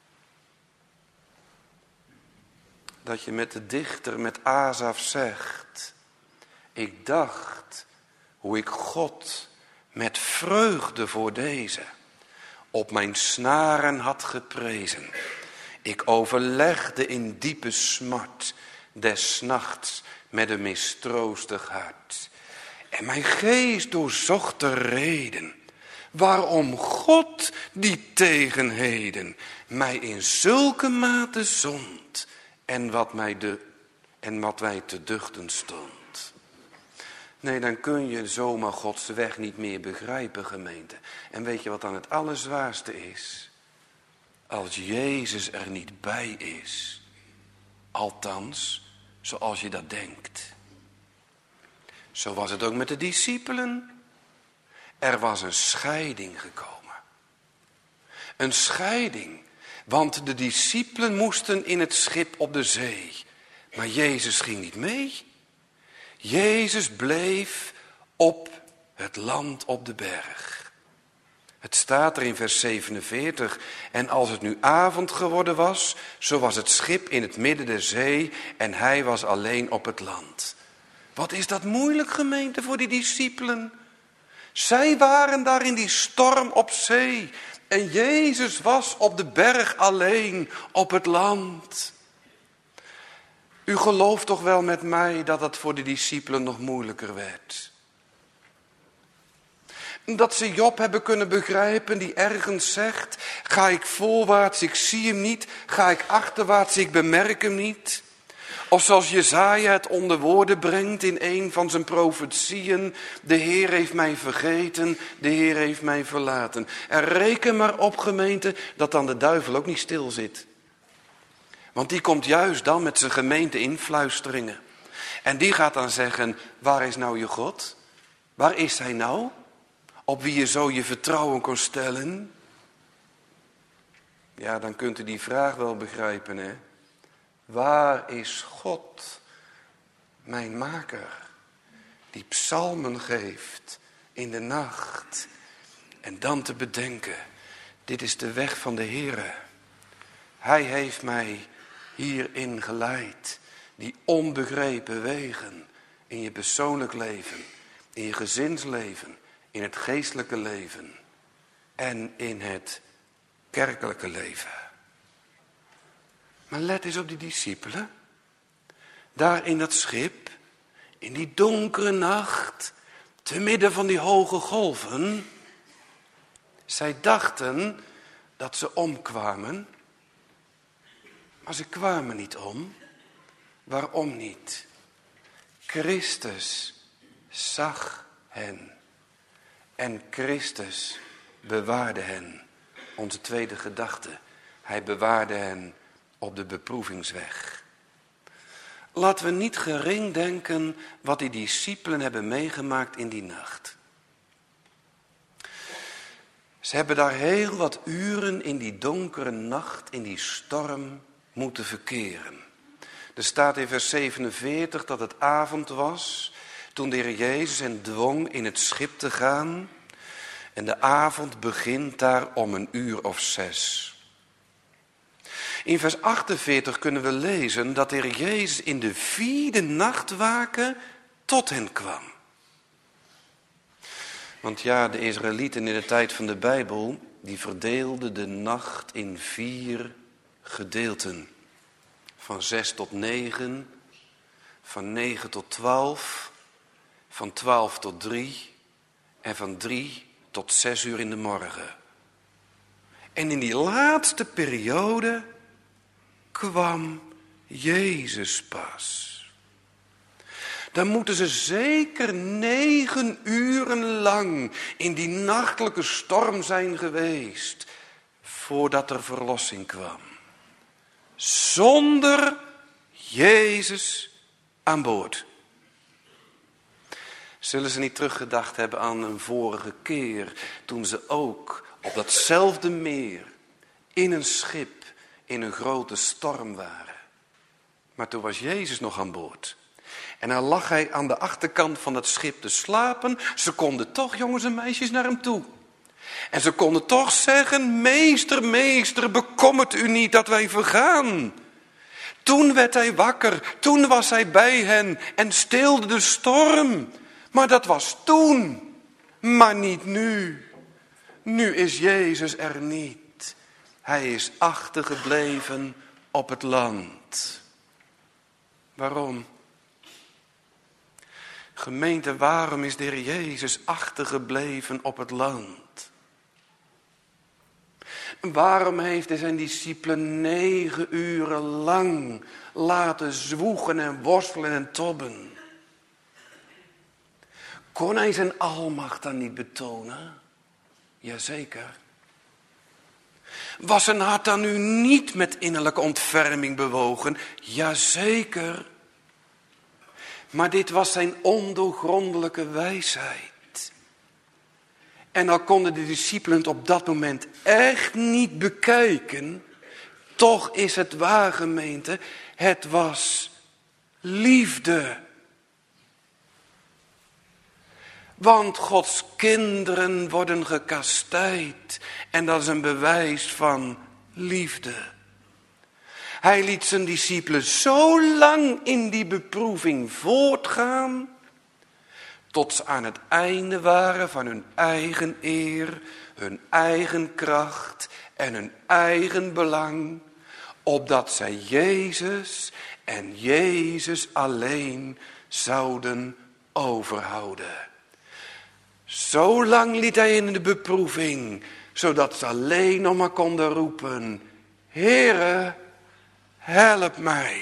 Dat je met de dichter, met Asaf zegt, ik dacht hoe ik God met vreugde voor deze op mijn snaren had geprezen. Ik overlegde in diepe smart des nachts met een mistroostig hart. En mijn geest doorzocht de reden waarom God die tegenheden mij in zulke mate zond en wat mij, de, en wat mij te duchten stond. Nee, dan kun je zomaar Gods weg niet meer begrijpen, gemeente. En weet je wat dan het allerzwaarste is? Als Jezus er niet bij is. Althans, zoals je dat denkt. Zo was het ook met de discipelen. Er was een scheiding gekomen. Een scheiding. Want de discipelen moesten in het schip op de zee. Maar Jezus ging niet mee. Jezus bleef op het land op de berg. Het staat er in vers zevenenveertig. En als het nu avond geworden was, zo was het schip in het midden der zee en hij was alleen op het land. Wat is dat moeilijk, gemeente, voor die discipelen? Zij waren daar in die storm op zee. En Jezus was op de berg alleen op het land. U gelooft toch wel met mij dat het voor de discipelen nog moeilijker werd. Dat ze Job hebben kunnen begrijpen die ergens zegt, ga ik voorwaarts, ik zie hem niet. Ga ik achterwaarts, ik bemerk hem niet. Of zoals Jesaja het onder woorden brengt in een van zijn profetieën. De Heer heeft mij vergeten, de Heer heeft mij verlaten. En reken maar op, gemeente, dat dan de duivel ook niet stil zit. Want die komt juist dan met zijn gemeente influisteringen. En die gaat dan zeggen, waar is nou je God? Waar is hij nou? Op wie je zo je vertrouwen kon stellen? Ja, dan kunt u die vraag wel begrijpen, hè? Waar is God, mijn maker, die psalmen geeft in de nacht? En dan te bedenken, dit is de weg van de Heere. Hij heeft mij hierin geleid, die onbegrepen wegen in je persoonlijk leven, in je gezinsleven, in het geestelijke leven en in het kerkelijke leven. Maar let eens op die discipelen. Daar in dat schip, in die donkere nacht, te midden van die hoge golven. Zij dachten dat ze omkwamen. Maar ze kwamen niet om. Waarom niet? Christus zag hen. En Christus bewaarde hen. Onze tweede gedachte. Hij bewaarde hen op de beproevingsweg. Laten we niet gering denken wat die discipelen hebben meegemaakt in die nacht. Ze hebben daar heel wat uren in die donkere nacht, in die storm moeten verkeren. Er staat in vers zevenenveertig dat het avond was toen de Heer Jezus hen dwong in het schip te gaan. En de avond begint daar om een uur of zes. In vers achtenveertig kunnen we lezen dat de Heer Jezus in de vierde nachtwaken tot hen kwam. Want ja, de Israëlieten in de tijd van de Bijbel, die verdeelden de nacht in vier gedeelten. Van zes tot negen, van negen tot twaalf, van twaalf tot drie en van drie tot zes uur in de morgen. En in die laatste periode kwam Jezus pas. Dan moeten ze zeker negen uren lang in die nachtelijke storm zijn geweest. voordat er verlossing kwam. Zonder Jezus aan boord. Zullen ze niet teruggedacht hebben aan een vorige keer, toen ze ook op datzelfde meer, in een schip, in een grote storm waren. Maar toen was Jezus nog aan boord. En dan lag hij aan de achterkant van het schip te slapen. Ze konden toch, jongens en meisjes, naar hem toe. En ze konden toch zeggen, meester, meester, bekommert u niet dat wij vergaan. Toen werd hij wakker, toen was hij bij hen en stilde de storm. Maar dat was toen, maar niet nu. Nu is Jezus er niet. Hij is achtergebleven op het land. Waarom? Gemeente, waarom is de Heer Jezus achtergebleven op het land? Waarom heeft hij zijn discipelen negen uren lang laten zwoegen en worstelen en tobben? Kon hij zijn almacht dan niet betonen? Jazeker. Was zijn hart dan nu niet met innerlijke ontferming bewogen? Jazeker. Maar dit was zijn ondoorgrondelijke wijsheid. En al konden de discipelen het op dat moment echt niet bekijken, toch is het waar, gemeente, het was liefde. Want Gods kinderen worden gekastijd en dat is een bewijs van liefde. Hij liet zijn discipelen zo lang in die beproeving voortgaan, tot ze aan het einde waren van hun eigen eer, hun eigen kracht en hun eigen belang, opdat zij Jezus en Jezus alleen zouden overhouden. Zo lang liet hij in de beproeving, zodat ze alleen nog maar konden roepen, Heere, help mij.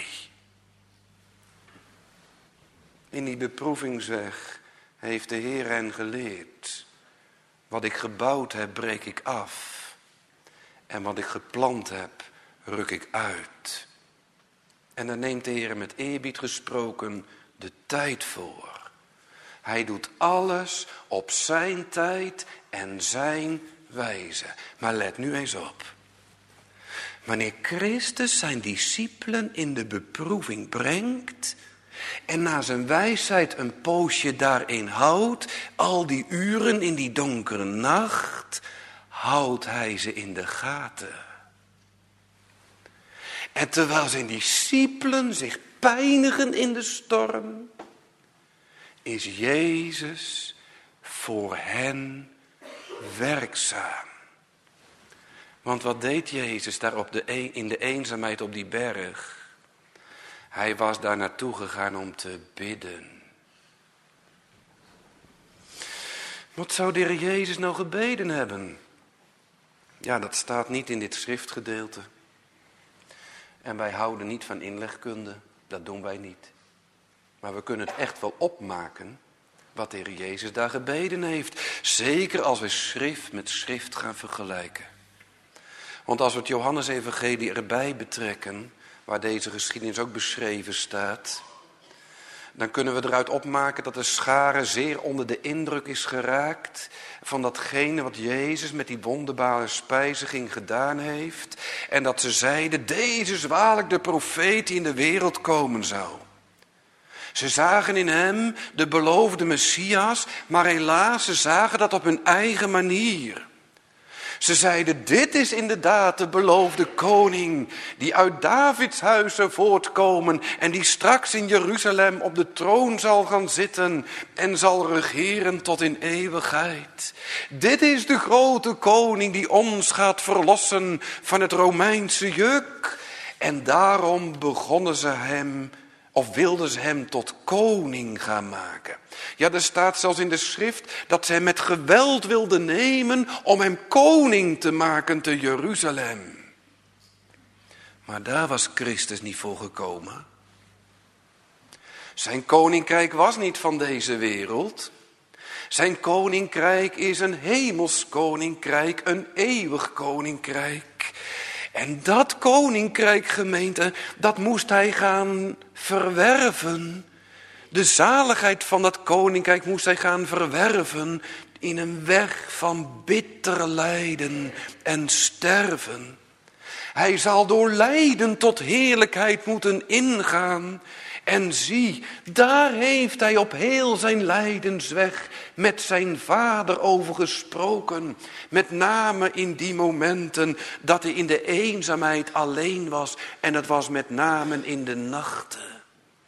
In die beproevingsweg heeft de Heer hen geleerd. Wat ik gebouwd heb, breek ik af. En wat ik geplant heb, ruk ik uit. En daar neemt de Heer met eerbied gesproken de tijd voor. Hij doet alles op zijn tijd en zijn wijze. Maar let nu eens op. Wanneer Christus zijn discipelen in de beproeving brengt en na zijn wijsheid een poosje daarin houdt, al die uren in die donkere nacht, houdt hij ze in de gaten. En terwijl zijn discipelen zich pijnigen in de storm, is Jezus voor hen werkzaam. Want wat deed Jezus daar op de, in de eenzaamheid op die berg? Hij was daar naartoe gegaan om te bidden. Wat zou de Heer Jezus nou gebeden hebben? Ja, dat staat niet in dit schriftgedeelte. En wij houden niet van inlegkunde. Dat doen wij niet. Maar we kunnen het echt wel opmaken wat de Heer Jezus daar gebeden heeft. Zeker als we schrift met schrift gaan vergelijken. Want als we het Johannesevangelie erbij betrekken, waar deze geschiedenis ook beschreven staat, dan kunnen we eruit opmaken dat de schare zeer onder de indruk is geraakt van datgene wat Jezus met die wonderbare spijziging gedaan heeft. En dat ze zeiden, deze is waarlijk de profeet die in de wereld komen zou. Ze zagen in hem de beloofde Messias, maar helaas, ze zagen dat op hun eigen manier. Ze zeiden, dit is inderdaad de beloofde koning die uit Davids huis zou voortkomen en die straks in Jeruzalem op de troon zal gaan zitten en zal regeren tot in eeuwigheid. Dit is de grote koning die ons gaat verlossen van het Romeinse juk. En daarom begonnen ze hem, of wilden ze hem tot koning gaan maken. Ja, er staat zelfs in de schrift dat ze hem met geweld wilden nemen om hem koning te maken te Jeruzalem. Maar daar was Christus niet voor gekomen. Zijn koninkrijk was niet van deze wereld. Zijn koninkrijk is een hemels koninkrijk, een eeuwig koninkrijk. En dat koninkrijk, gemeente, dat moest hij gaan verwerven. De zaligheid van dat koninkrijk moest hij gaan verwerven in een weg van bitter lijden en sterven. Hij zal door lijden tot heerlijkheid moeten ingaan. En zie, daar heeft hij op heel zijn lijdensweg met zijn vader over gesproken. Met name in die momenten dat hij in de eenzaamheid alleen was. En dat was met name in de nachten.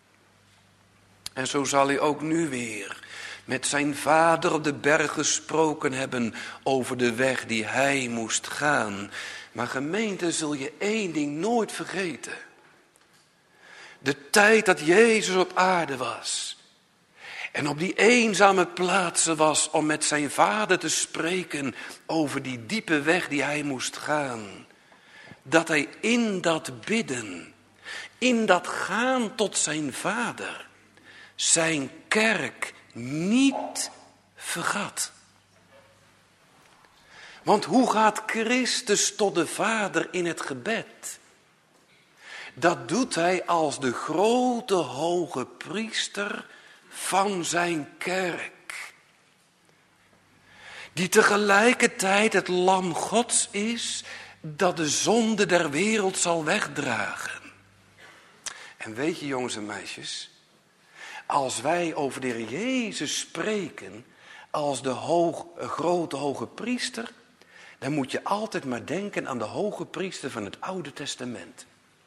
En zo zal hij ook nu weer met zijn vader op de berg gesproken hebben over de weg die hij moest gaan. Maar gemeente, zul je één ding nooit vergeten. De tijd dat Jezus op aarde was en op die eenzame plaatsen was om met zijn vader te spreken over die diepe weg die hij moest gaan. Dat hij in dat bidden, in dat gaan tot zijn vader, zijn kerk niet vergat. Want hoe gaat Christus tot de Vader in het gebed? Dat doet hij als de grote hoge priester van zijn kerk. Die tegelijkertijd het lam Gods is dat de zonde der wereld zal wegdragen. En weet je, jongens en meisjes, als wij over de Heer Jezus spreken als de hoog, grote hoge priester, dan moet je altijd maar denken aan de hoge priester van het Oude Testament.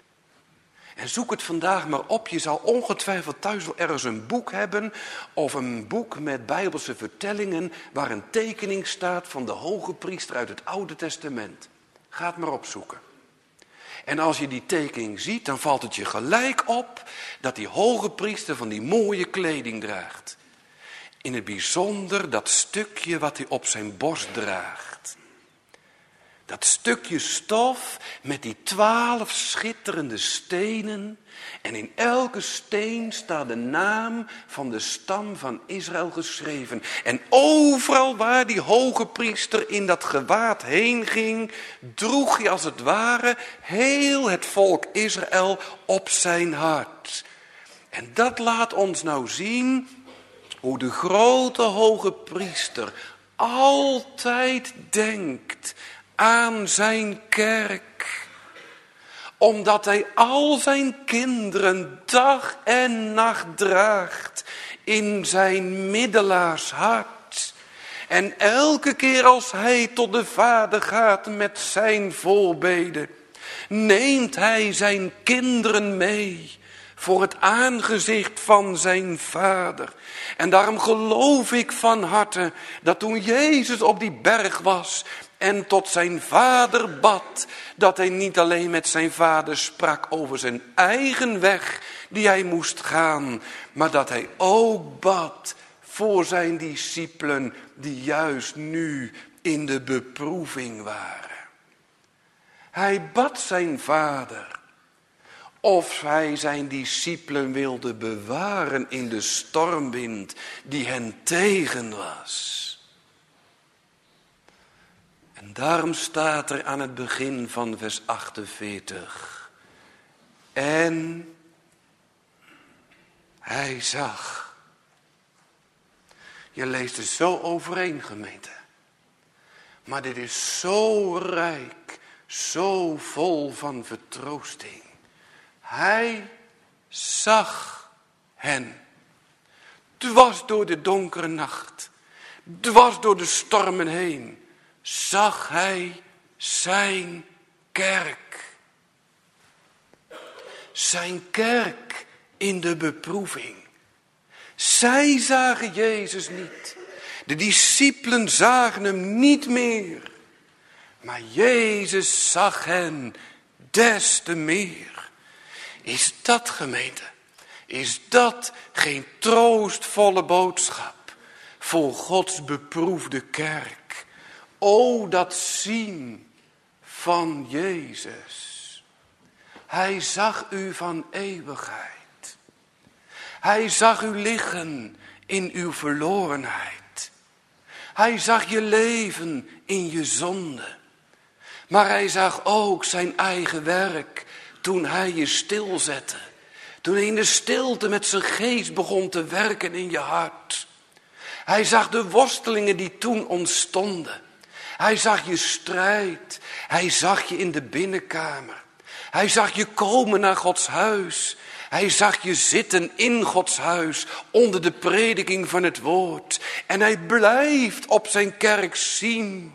En zoek het vandaag maar op. Je zal ongetwijfeld thuis wel ergens een boek hebben of een boek met Bijbelse vertellingen waar een tekening staat van de hoge priester uit het Oude Testament. Ga het maar opzoeken. En als je die tekening ziet, dan valt het je gelijk op dat die hoge priester van die mooie kleding draagt. In het bijzonder dat stukje wat hij op zijn borst draagt. Dat stukje stof met die twaalf schitterende stenen. En in elke steen staat de naam van de stam van Israël geschreven. En overal waar die hoge priester in dat gewaad heen ging, droeg hij als het ware heel het volk Israël op zijn hart. En dat laat ons nou zien hoe de grote hoge priester altijd denkt aan zijn kerk. Omdat hij al zijn kinderen dag en nacht draagt in zijn middelaarshart. En elke keer als hij tot de Vader gaat met zijn voorbeden, neemt hij zijn kinderen mee voor het aangezicht van zijn Vader. En daarom geloof ik van harte dat toen Jezus op die berg was en tot zijn Vader bad, dat hij niet alleen met zijn Vader sprak over zijn eigen weg die hij moest gaan, maar dat hij ook bad voor zijn discipelen die juist nu in de beproeving waren. Hij bad zijn Vader of hij zijn discipelen wilde bewaren in de stormwind die hen tegen was. En daarom staat er aan het begin van vers achtenveertig. En hij zag. Je leest er zo overheen, gemeente. Maar dit is zo rijk, zo vol van vertroosting. Hij zag hen. Dwars door de donkere nacht. Dwars door de stormen heen. Zag hij zijn kerk. Zijn kerk in de beproeving. Zij zagen Jezus niet. De discipelen zagen hem niet meer. Maar Jezus zag hen des te meer. Is dat, gemeente? Is dat geen troostvolle boodschap voor Gods beproefde kerk? O, dat zien van Jezus. Hij zag u van eeuwigheid. Hij zag u liggen in uw verlorenheid. Hij zag je leven in je zonde. Maar hij zag ook zijn eigen werk toen hij je stilzette. Toen hij in de stilte met zijn geest begon te werken in je hart. Hij zag de worstelingen die toen ontstonden. Hij zag je strijd. Hij zag je in de binnenkamer. Hij zag je komen naar Gods huis. Hij zag je zitten in Gods huis onder de prediking van het woord. En hij blijft op zijn kerk zien.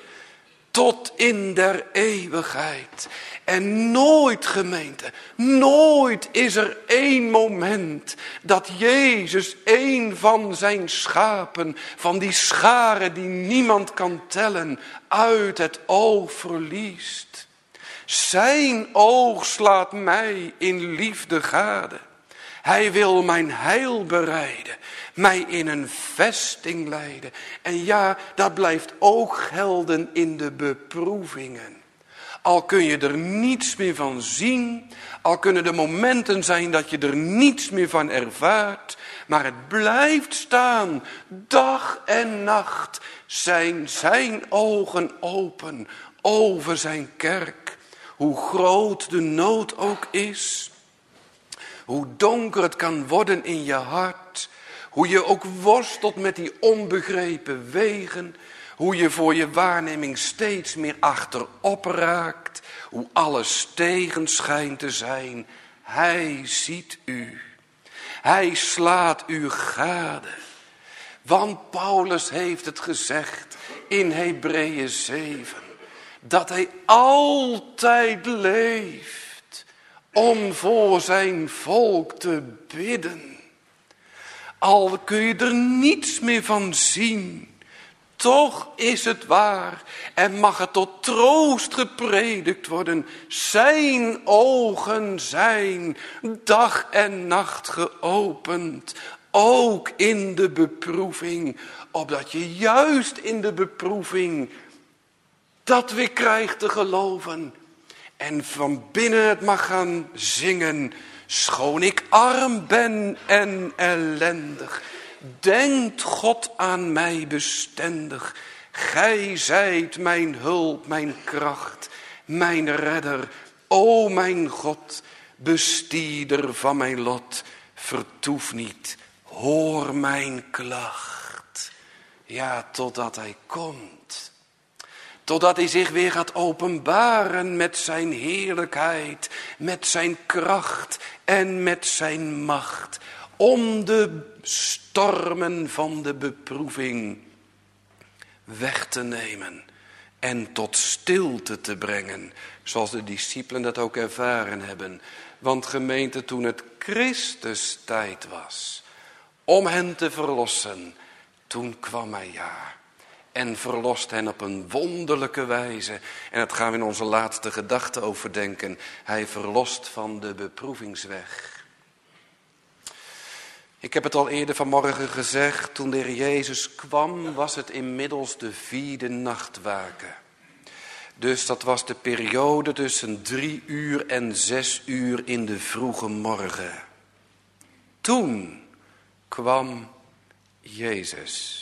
Tot in der eeuwigheid. En nooit, gemeente, nooit is er één moment dat Jezus één van zijn schapen, van die scharen die niemand kan tellen, uit het oog verliest. Zijn oog slaat mij in liefde gade. Hij wil mijn heil bereiden, mij in een vesting leiden. En ja, dat blijft ook gelden in de beproevingen. Al kun je er niets meer van zien, al kunnen er momenten zijn dat je er niets meer van ervaart, maar het blijft staan, dag en nacht zijn zijn ogen open over zijn kerk. Hoe groot de nood ook is, hoe donker het kan worden in je hart, hoe je ook worstelt met die onbegrepen wegen, hoe je voor je waarneming steeds meer achterop raakt, hoe alles tegen schijnt te zijn. Hij ziet u, hij slaat u gade. Want Paulus heeft het gezegd in Hebreeën zeven, dat hij altijd leeft om voor zijn volk te bidden. Al kun je er niets meer van zien, toch is het waar en mag het tot troost gepredikt worden. Zijn ogen zijn dag en nacht geopend, ook in de beproeving, opdat je juist in de beproeving dat weer krijgt te geloven en van binnen het mag gaan zingen. Schoon ik arm ben en ellendig, denkt God aan mij bestendig. Gij zijt mijn hulp, mijn kracht, mijn redder. O mijn God, bestieder van mijn lot, vertoef niet, hoor mijn klacht. Ja, totdat hij komt. Totdat hij zich weer gaat openbaren met zijn heerlijkheid, met zijn kracht en met zijn macht. Om de stormen van de beproeving weg te nemen en tot stilte te brengen. Zoals de discipelen dat ook ervaren hebben. Want gemeente, toen het Christus tijd was om hen te verlossen, toen kwam hij, ja. En verlost hen op een wonderlijke wijze. En dat gaan we in onze laatste gedachte overdenken. Hij verlost van de beproevingsweg. Ik heb het al eerder vanmorgen gezegd. Toen de Heer Jezus kwam, was het inmiddels de vierde nachtwaken. Dus dat was de periode tussen drie uur en zes uur in de vroege morgen. Toen kwam Jezus.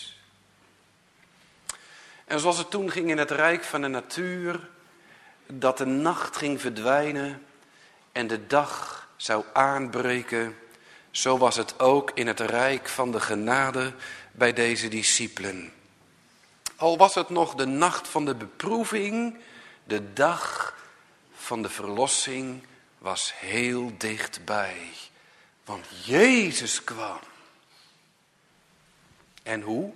En zoals het toen ging in het rijk van de natuur, dat de nacht ging verdwijnen en de dag zou aanbreken, zo was het ook in het rijk van de genade bij deze discipelen. Al was het nog de nacht van de beproeving, de dag van de verlossing was heel dichtbij. Want Jezus kwam. En hoe?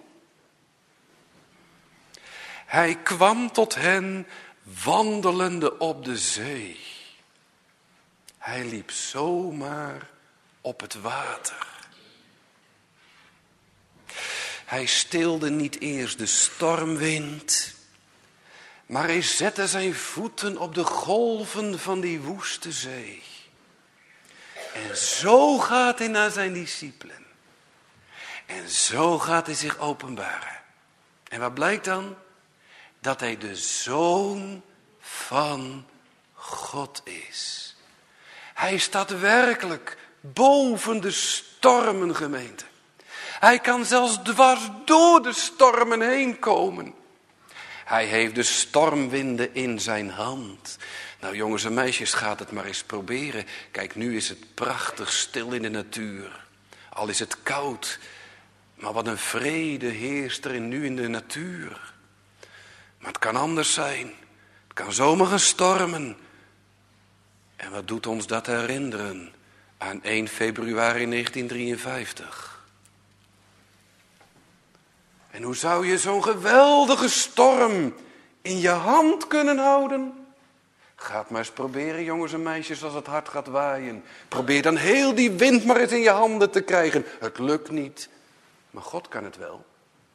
Hij kwam tot hen wandelende op de zee. Hij liep zomaar op het water. Hij stilde niet eerst de stormwind, maar hij zette zijn voeten op de golven van die woeste zee. En zo gaat hij naar zijn discipelen. En zo gaat hij zich openbaren. En wat blijkt dan? Dat hij de Zoon van God is. Hij staat werkelijk boven de stormen, gemeente. Hij kan zelfs dwars door de stormen heen komen. Hij heeft de stormwinden in zijn hand. Nou jongens en meisjes, gaat het maar eens proberen. Kijk, nu is het prachtig stil in de natuur. Al is het koud. Maar wat een vrede heerst er nu in de natuur. Maar het kan anders zijn. Het kan zomaar gaan stormen. En wat doet ons dat herinneren aan één februari negentien drieënvijftig? En hoe zou je zo'n geweldige storm in je hand kunnen houden? Ga het maar eens proberen, jongens en meisjes, als het hard gaat waaien. Probeer dan heel die wind maar eens in je handen te krijgen. Het lukt niet, maar God kan het wel.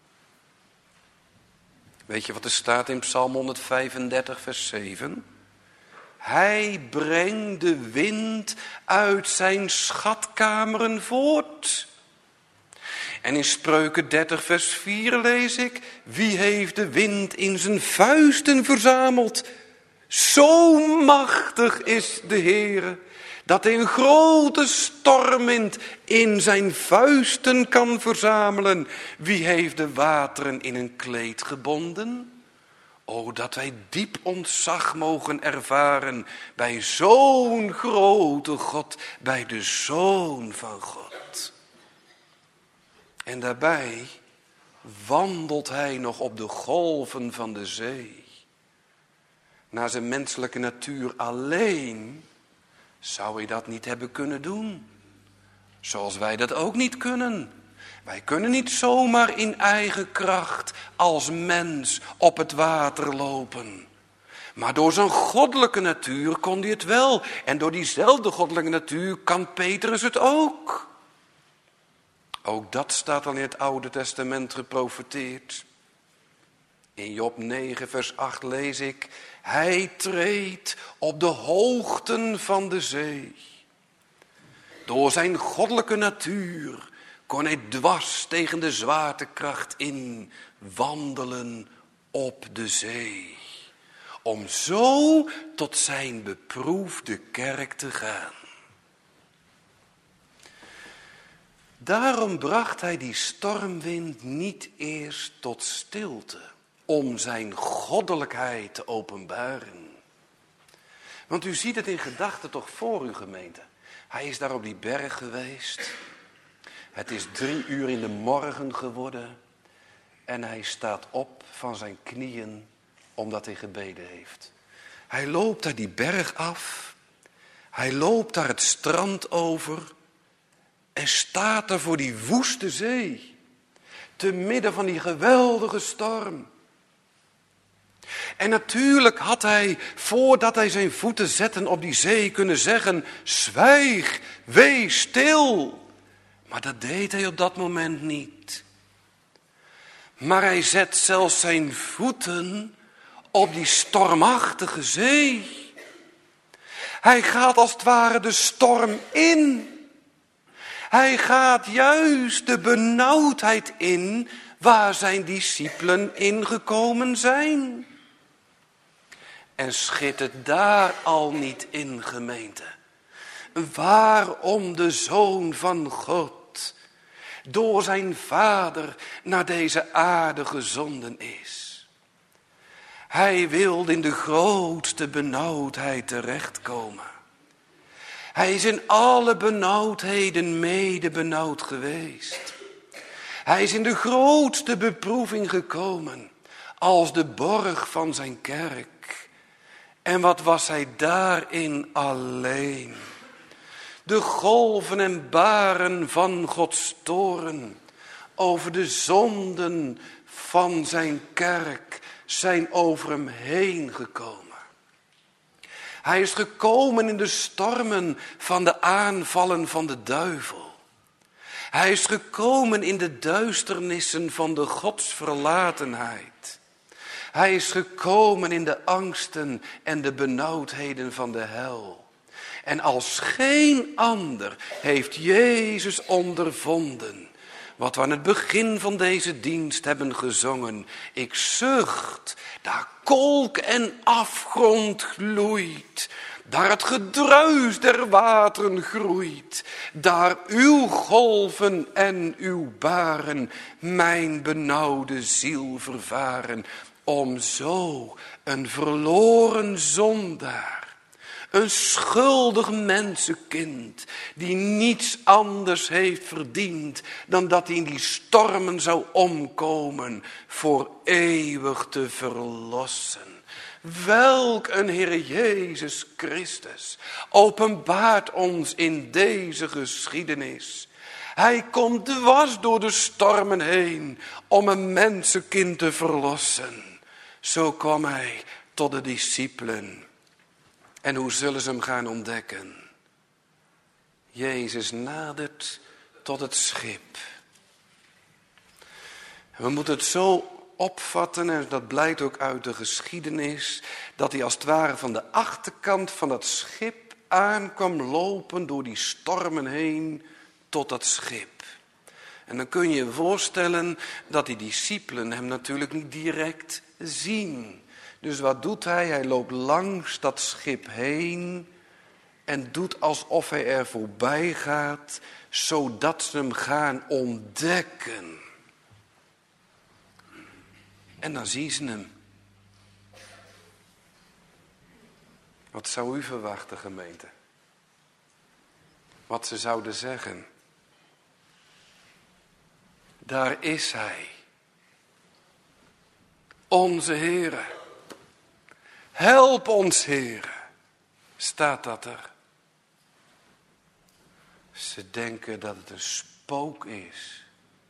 Weet je wat er staat in Psalm honderdvijfendertig, vers zeven? Hij brengt de wind uit zijn schatkameren voort. En in Spreuken dertig, vers vier lees ik: wie heeft de wind in zijn vuisten verzameld? Zo machtig is de Heere, dat hij een grote stormwind in zijn vuisten kan verzamelen. Wie heeft de wateren in een kleed gebonden? O, dat wij diep ontzag mogen ervaren bij zo'n grote God, bij de Zoon van God. En daarbij wandelt hij nog op de golven van de zee. Naar zijn menselijke natuur alleen zou hij dat niet hebben kunnen doen. Zoals wij dat ook niet kunnen. Wij kunnen niet zomaar in eigen kracht als mens op het water lopen. Maar door zijn goddelijke natuur kon hij het wel. En door diezelfde goddelijke natuur kan Petrus het ook. Ook dat staat al in het Oude Testament geprofeteerd. In Job negen vers acht lees ik: hij treedt op de hoogten van de zee. Door zijn goddelijke natuur kon hij dwars tegen de zwaartekracht in wandelen op de zee. Om zo tot zijn beproefde kerk te gaan. Daarom bracht hij die stormwind niet eerst tot stilte, om zijn goddelijkheid te openbaren. Want u ziet het in gedachten toch voor uw gemeente. Hij is daar op die berg geweest. Het is drie uur in de morgen geworden. En hij staat op van zijn knieën omdat hij gebeden heeft. Hij loopt daar die berg af. Hij loopt daar het strand over. En staat daar voor die woeste zee. Te midden van die geweldige storm. En natuurlijk had hij, voordat hij zijn voeten zette op die zee, kunnen zeggen: zwijg, wees stil. Maar dat deed hij op dat moment niet. Maar hij zet zelfs zijn voeten op die stormachtige zee. Hij gaat als het ware de storm in. Hij gaat juist de benauwdheid in waar zijn discipelen ingekomen zijn. En schittert daar al niet in, gemeente, waarom de Zoon van God door zijn Vader naar deze aarde gezonden is. Hij wilde in de grootste benauwdheid terechtkomen. Hij is in alle benauwdheden mede benauwd geweest. Hij is in de grootste beproeving gekomen als de borg van zijn kerk. En wat was hij daarin alleen? De golven en baren van Gods toorn over de zonden van zijn kerk zijn over hem heen gekomen. Hij is gekomen in de stormen van de aanvallen van de duivel. Hij is gekomen in de duisternissen van de godsverlatenheid. Hij is gekomen in de angsten en de benauwdheden van de hel. En als geen ander heeft Jezus ondervonden wat we aan het begin van deze dienst hebben gezongen. Ik zucht, daar kolk en afgrond gloeit. daar het gedruis der wateren groeit, daar uw golven en uw baren mijn benauwde ziel vervaren, om zo een verloren zondaar, een schuldig mensenkind, die niets anders heeft verdiend dan dat hij in die stormen zou omkomen, voor eeuwig te verlossen. Welk een Heer Jezus Christus openbaart ons in deze geschiedenis. Hij komt dwars door de stormen heen om een mensenkind te verlossen. Zo kwam hij tot de discipelen. En hoe zullen ze hem gaan ontdekken? Jezus nadert tot het schip. We moeten het zo opvatten, en dat blijkt ook uit de geschiedenis, dat hij als het ware van de achterkant van dat schip aankwam lopen door die stormen heen tot dat schip. En dan kun je je voorstellen dat die discipelen hem natuurlijk niet direct zien. Dus wat doet hij? Hij loopt langs dat schip heen en doet alsof hij er voorbij gaat, zodat ze hem gaan ontdekken. En dan zien ze hem. Wat zou u verwachten, gemeente? Wat ze zouden zeggen. Daar is hij. Onze Heere. Help ons, Heere. Staat dat er? Ze denken dat het een spook is.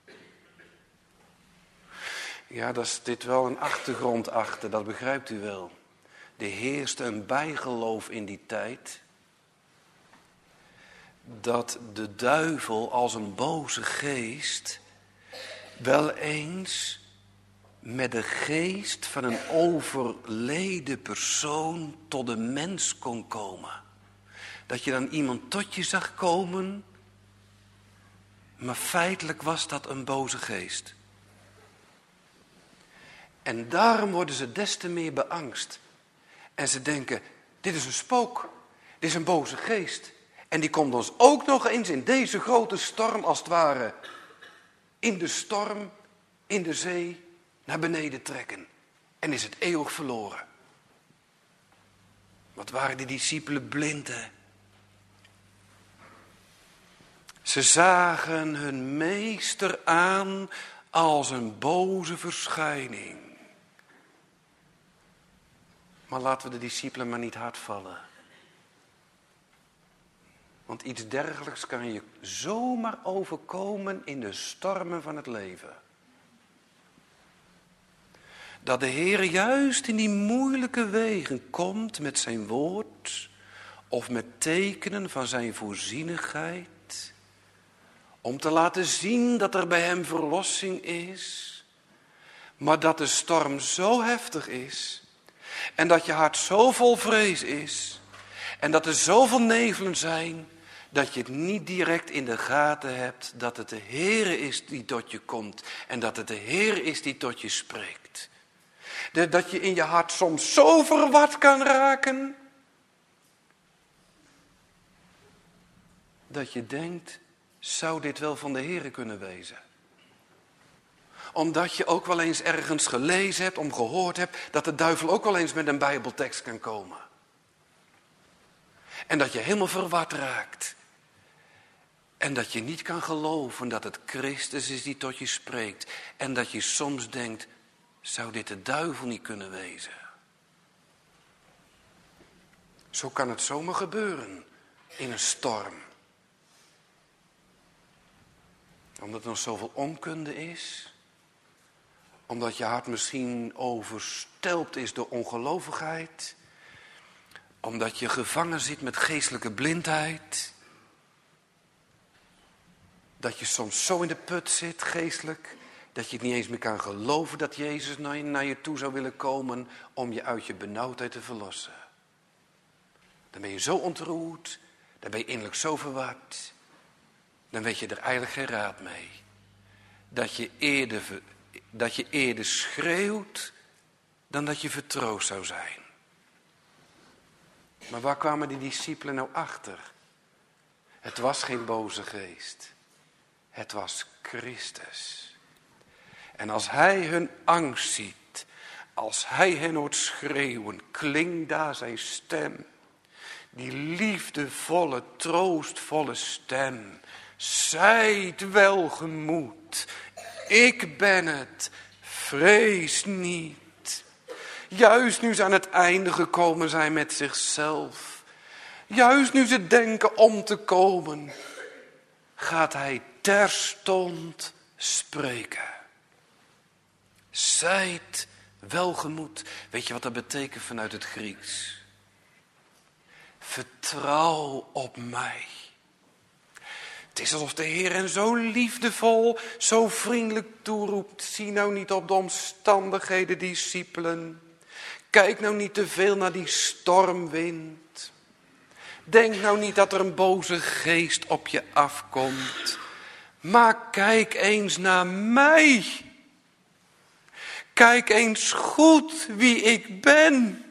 Ja, daar zit wel een achtergrond achter, dat begrijpt u wel. Er heerste een bijgeloof in die tijd dat de duivel als een boze geest wel eens met de geest van een overleden persoon tot een mens kon komen. Dat je dan iemand tot je zag komen, maar feitelijk was dat een boze geest. En daarom worden ze des te meer beangst. En ze denken, dit is een spook, dit is een boze geest. En die komt ons ook nog eens in deze grote storm, als het ware, in de storm, in de zee, naar beneden trekken. En is het eeuwig verloren. Wat waren die discipelen blind, hè? Ze zagen hun meester aan als een boze verschijning. Maar laten we de discipelen maar niet hard vallen. Want iets dergelijks kan je zomaar overkomen in de stormen van het leven. Dat de Heer juist in die moeilijke wegen komt met zijn woord of met tekenen van zijn voorzienigheid, om te laten zien dat er bij hem verlossing is, maar dat de storm zo heftig is en dat je hart zo vol vrees is en dat er zoveel nevelen zijn dat je het niet direct in de gaten hebt dat het de Heer is die tot je komt en dat het de Heer is die tot je spreekt. Dat je in je hart soms zo verward kan raken dat je denkt, zou dit wel van de Heer kunnen wezen? Omdat je ook wel eens ergens gelezen hebt, om gehoord hebt, dat de duivel ook wel eens met een Bijbeltekst kan komen. En dat je helemaal verward raakt. En dat je niet kan geloven dat het Christus is die tot je spreekt. En dat je soms denkt, zou dit de duivel niet kunnen wezen? Zo kan het zomaar gebeuren in een storm. Omdat er nog zoveel onkunde is. Omdat je hart misschien overstelpt is door ongelovigheid. Omdat je gevangen zit met geestelijke blindheid. Dat je soms zo in de put zit, geestelijk, dat je het niet eens meer kan geloven dat Jezus naar je, naar je toe zou willen komen om je uit je benauwdheid te verlossen. Dan ben je zo ontroerd, dan ben je innerlijk zo verward. Dan weet je er eigenlijk geen raad mee. Dat je eerder, dat je eerder schreeuwt dan dat je vertroost zou zijn. Maar waar kwamen die discipelen nou achter? Het was geen boze geest. Het was Christus. En als hij hun angst ziet, als hij hen hoort schreeuwen, klinkt daar zijn stem. Die liefdevolle, troostvolle stem. Zijt welgemoed, ik ben het, vrees niet. Juist nu ze aan het einde gekomen zijn met zichzelf. Juist nu ze denken om te komen, gaat hij terstond spreken. Zijt welgemoed. Weet je wat dat betekent vanuit het Grieks? Vertrouw op mij. Het is alsof de Heer hen zo liefdevol, zo vriendelijk toeroept. Zie nou niet op de omstandigheden, discipelen. Kijk nou niet te veel naar die stormwind. Denk nou niet dat er een boze geest op je afkomt. Maar kijk eens naar mij. Kijk eens goed wie ik ben.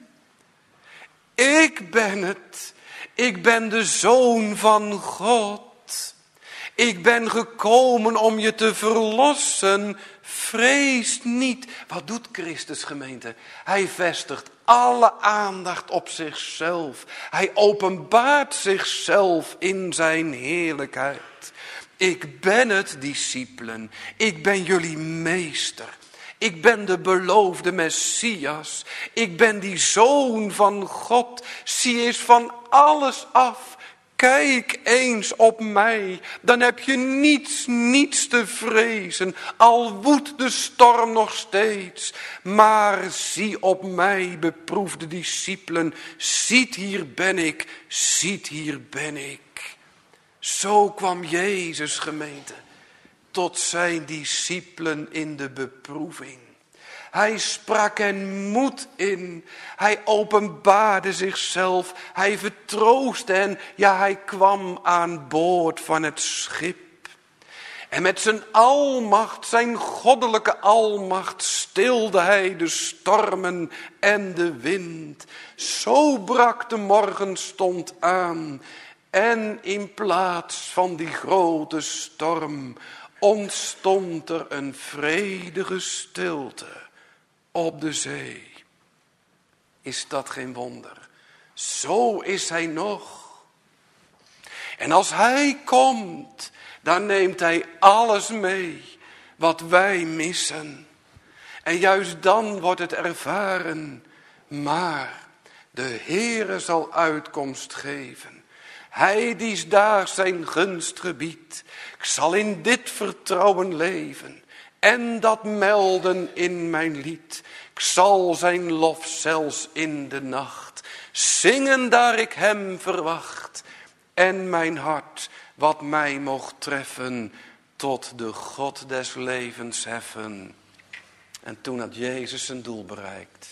Ik ben het. Ik ben de Zoon van God. Ik ben gekomen om je te verlossen. Vrees niet. Wat doet Christus, gemeente? Hij vestigt alle aandacht op zichzelf. Hij openbaart zichzelf in zijn heerlijkheid. Ik ben het, discipelen. Ik ben jullie meester. Ik ben de beloofde Messias. Ik ben die Zoon van God. Zie eens van alles af. Kijk eens op mij. Dan heb je niets, niets te vrezen. Al woedt de storm nog steeds. Maar zie op mij, beproefde discipelen. Ziet, hier ben ik. Ziet, hier ben ik. Zo kwam Jezus, gemeente, tot zijn discipelen in de beproeving. Hij sprak hen moed in. Hij openbaarde zichzelf. Hij vertroostte hen. Ja, hij kwam aan boord van het schip. En met zijn almacht, zijn goddelijke almacht, stilde hij de stormen en de wind. Zo brak de morgenstond aan. En in plaats van die grote storm ontstond er een vredige stilte op de zee. Is dat geen wonder? Zo is hij nog. En als hij komt, dan neemt hij alles mee wat wij missen. En juist dan wordt het ervaren. Maar de Heere zal uitkomst geven. Hij die daar zijn gunst gebiedt. Ik zal in dit vertrouwen leven. En dat melden in mijn lied. Ik zal zijn lof zelfs in de nacht zingen daar ik hem verwacht. En mijn hart wat mij mocht treffen tot de God des levens heffen. En toen had Jezus zijn doel bereikt.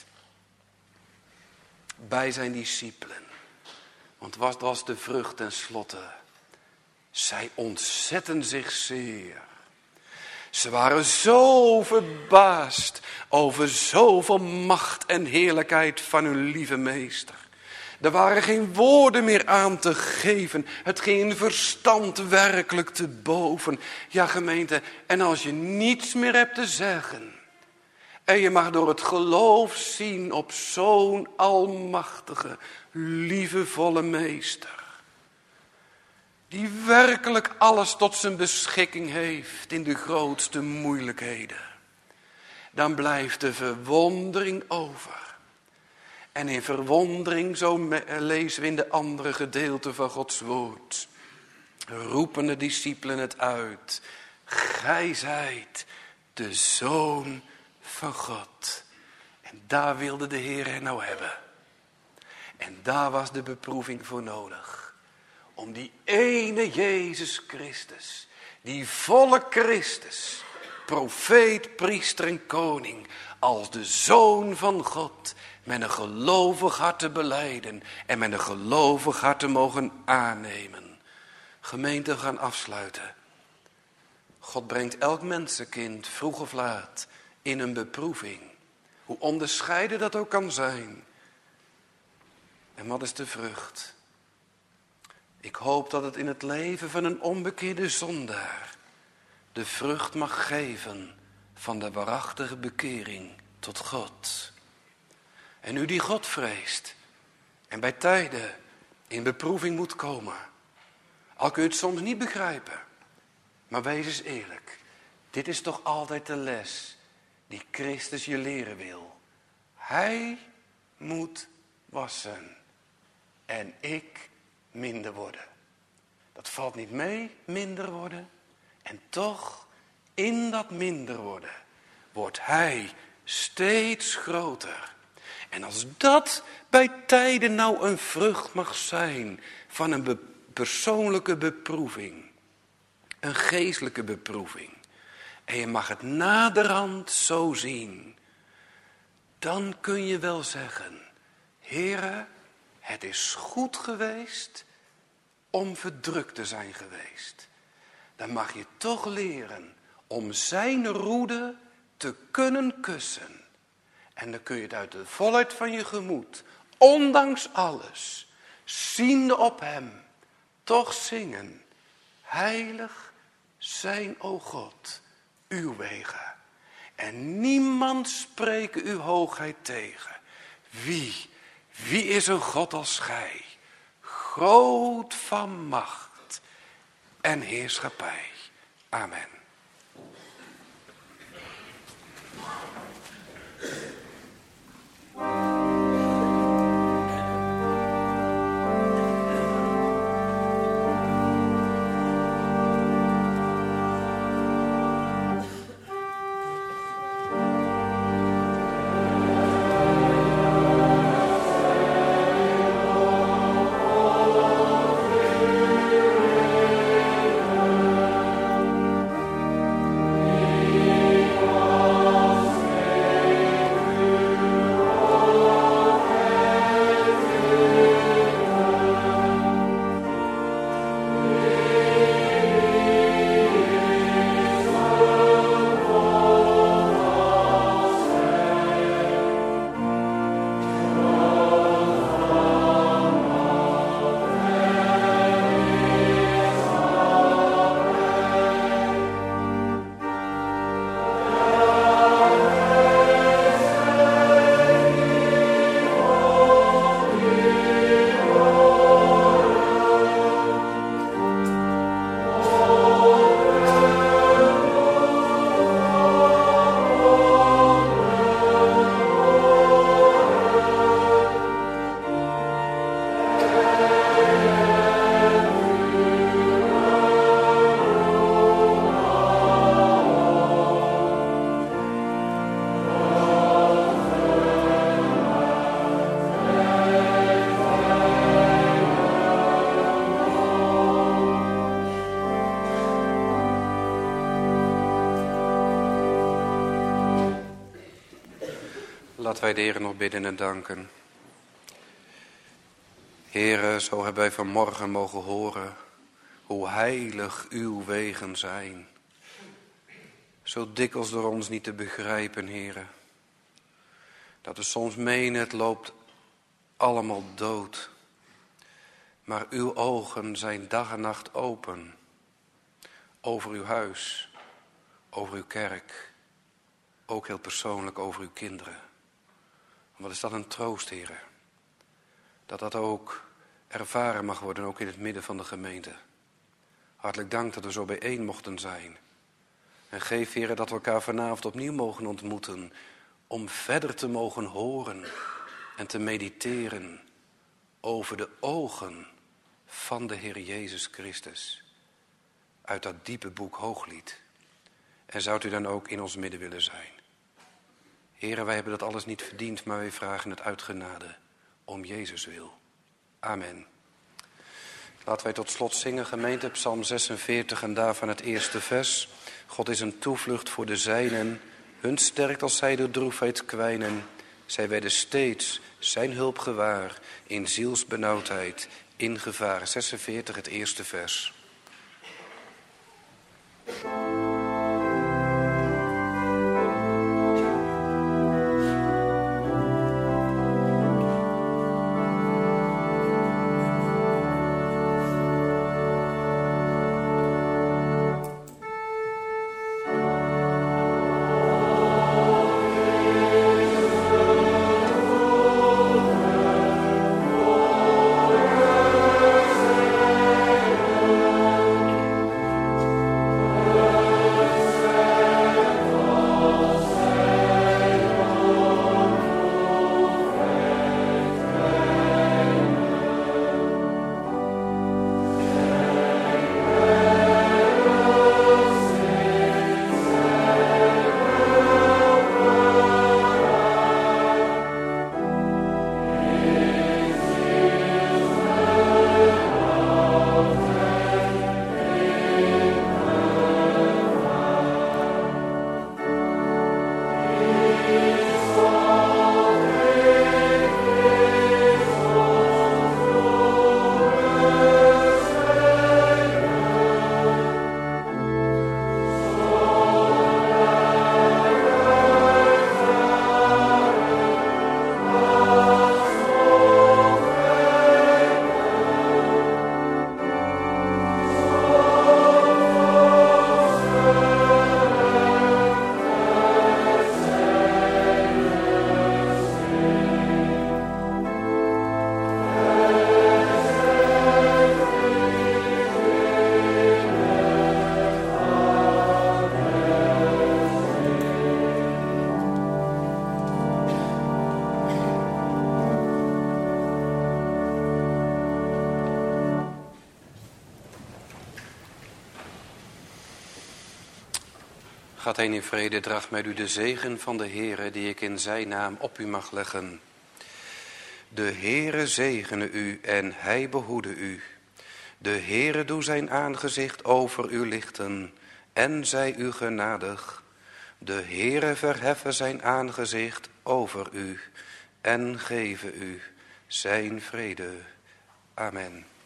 Bij zijn discipelen. Want wat was de vrucht ten slotte? Zij ontzetten zich zeer. Ze waren zo verbaasd over zoveel macht en heerlijkheid van hun lieve meester. Er waren geen woorden meer aan te geven. Het ging in verstand werkelijk te boven. Ja, gemeente, en als je niets meer hebt te zeggen. En je mag door het geloof zien op zo'n almachtige, lievevolle meester. Die werkelijk alles tot zijn beschikking heeft in de grootste moeilijkheden. Dan blijft de verwondering over. En in verwondering, zo lezen we in de andere gedeelte van Gods woord. Roepen de discipelen het uit. Gij zijt de Zoon van God. En daar wilde de Heer hen nou hebben. En daar was de beproeving voor nodig. Om die ene Jezus Christus, die volle Christus, profeet, priester en koning, als de Zoon van God, met een gelovig hart te belijden en met een gelovig hart te mogen aannemen. Gemeente, we gaan afsluiten. God brengt elk mensenkind vroeg of laat in een beproeving. Hoe onderscheiden dat ook kan zijn. En wat is de vrucht? Ik hoop dat het in het leven van een onbekeerde zondaar de vrucht mag geven van de waarachtige bekering tot God. En u die God vreest en bij tijden in beproeving moet komen, al kun je het soms niet begrijpen, maar wees eens eerlijk. Dit is toch altijd de les die Christus je leren wil. Hij moet wassen en ik minder worden. Dat valt niet mee, minder worden. En toch, in dat minder worden, wordt hij steeds groter. En als dat bij tijden nou een vrucht mag zijn van een be- persoonlijke beproeving, een geestelijke beproeving, en je mag het naderhand zo zien, dan kun je wel zeggen, Heere, het is goed geweest om verdrukt te zijn geweest. Dan mag je toch leren om zijn roede te kunnen kussen. En dan kun je het uit de volheid van je gemoed, ondanks alles, ziende op hem, toch zingen. Heilig zijn, o God, uw wegen. En niemand spreke uw hoogheid tegen. Wie, wie is een God als gij? Groot van macht en heerschappij. Amen. Laten wij de Heer nog bidden en danken. Heere, zo hebben wij vanmorgen mogen horen hoe heilig uw wegen zijn. Zo dikwijls door ons niet te begrijpen, Heere. Dat we soms menen het loopt allemaal dood. Maar uw ogen zijn dag en nacht open. Over uw huis, over uw kerk. Ook heel persoonlijk over uw kinderen. Wat is dat een troost, Heere. Dat dat ook ervaren mag worden, ook in het midden van de gemeente. Hartelijk dank dat we zo bijeen mochten zijn. En geef, Heere, dat we elkaar vanavond opnieuw mogen ontmoeten. Om verder te mogen horen en te mediteren over de ogen van de Heer Jezus Christus. Uit dat diepe boek Hooglied. En zou u dan ook in ons midden willen zijn. Heere, wij hebben dat alles niet verdiend, maar wij vragen het uit genade om Jezus wil. Amen. Laten wij tot slot zingen, gemeente, Psalm zesenveertig en daarvan het eerste vers. God is een toevlucht voor de zijnen, hun sterkt als zij door droefheid kwijnen. Zij werden steeds zijn hulp gewaar, in zielsbenauwdheid, in gevaar. zesenveertig, het eerste vers. Gaat heen in vrede, draagt met u de zegen van de Heere, die ik in zijn naam op u mag leggen. De Heere zegene u en hij behoede u. De Heere doe zijn aangezicht over u lichten en zij u genadig. De Heere verheffen zijn aangezicht over u en geven u zijn vrede. Amen.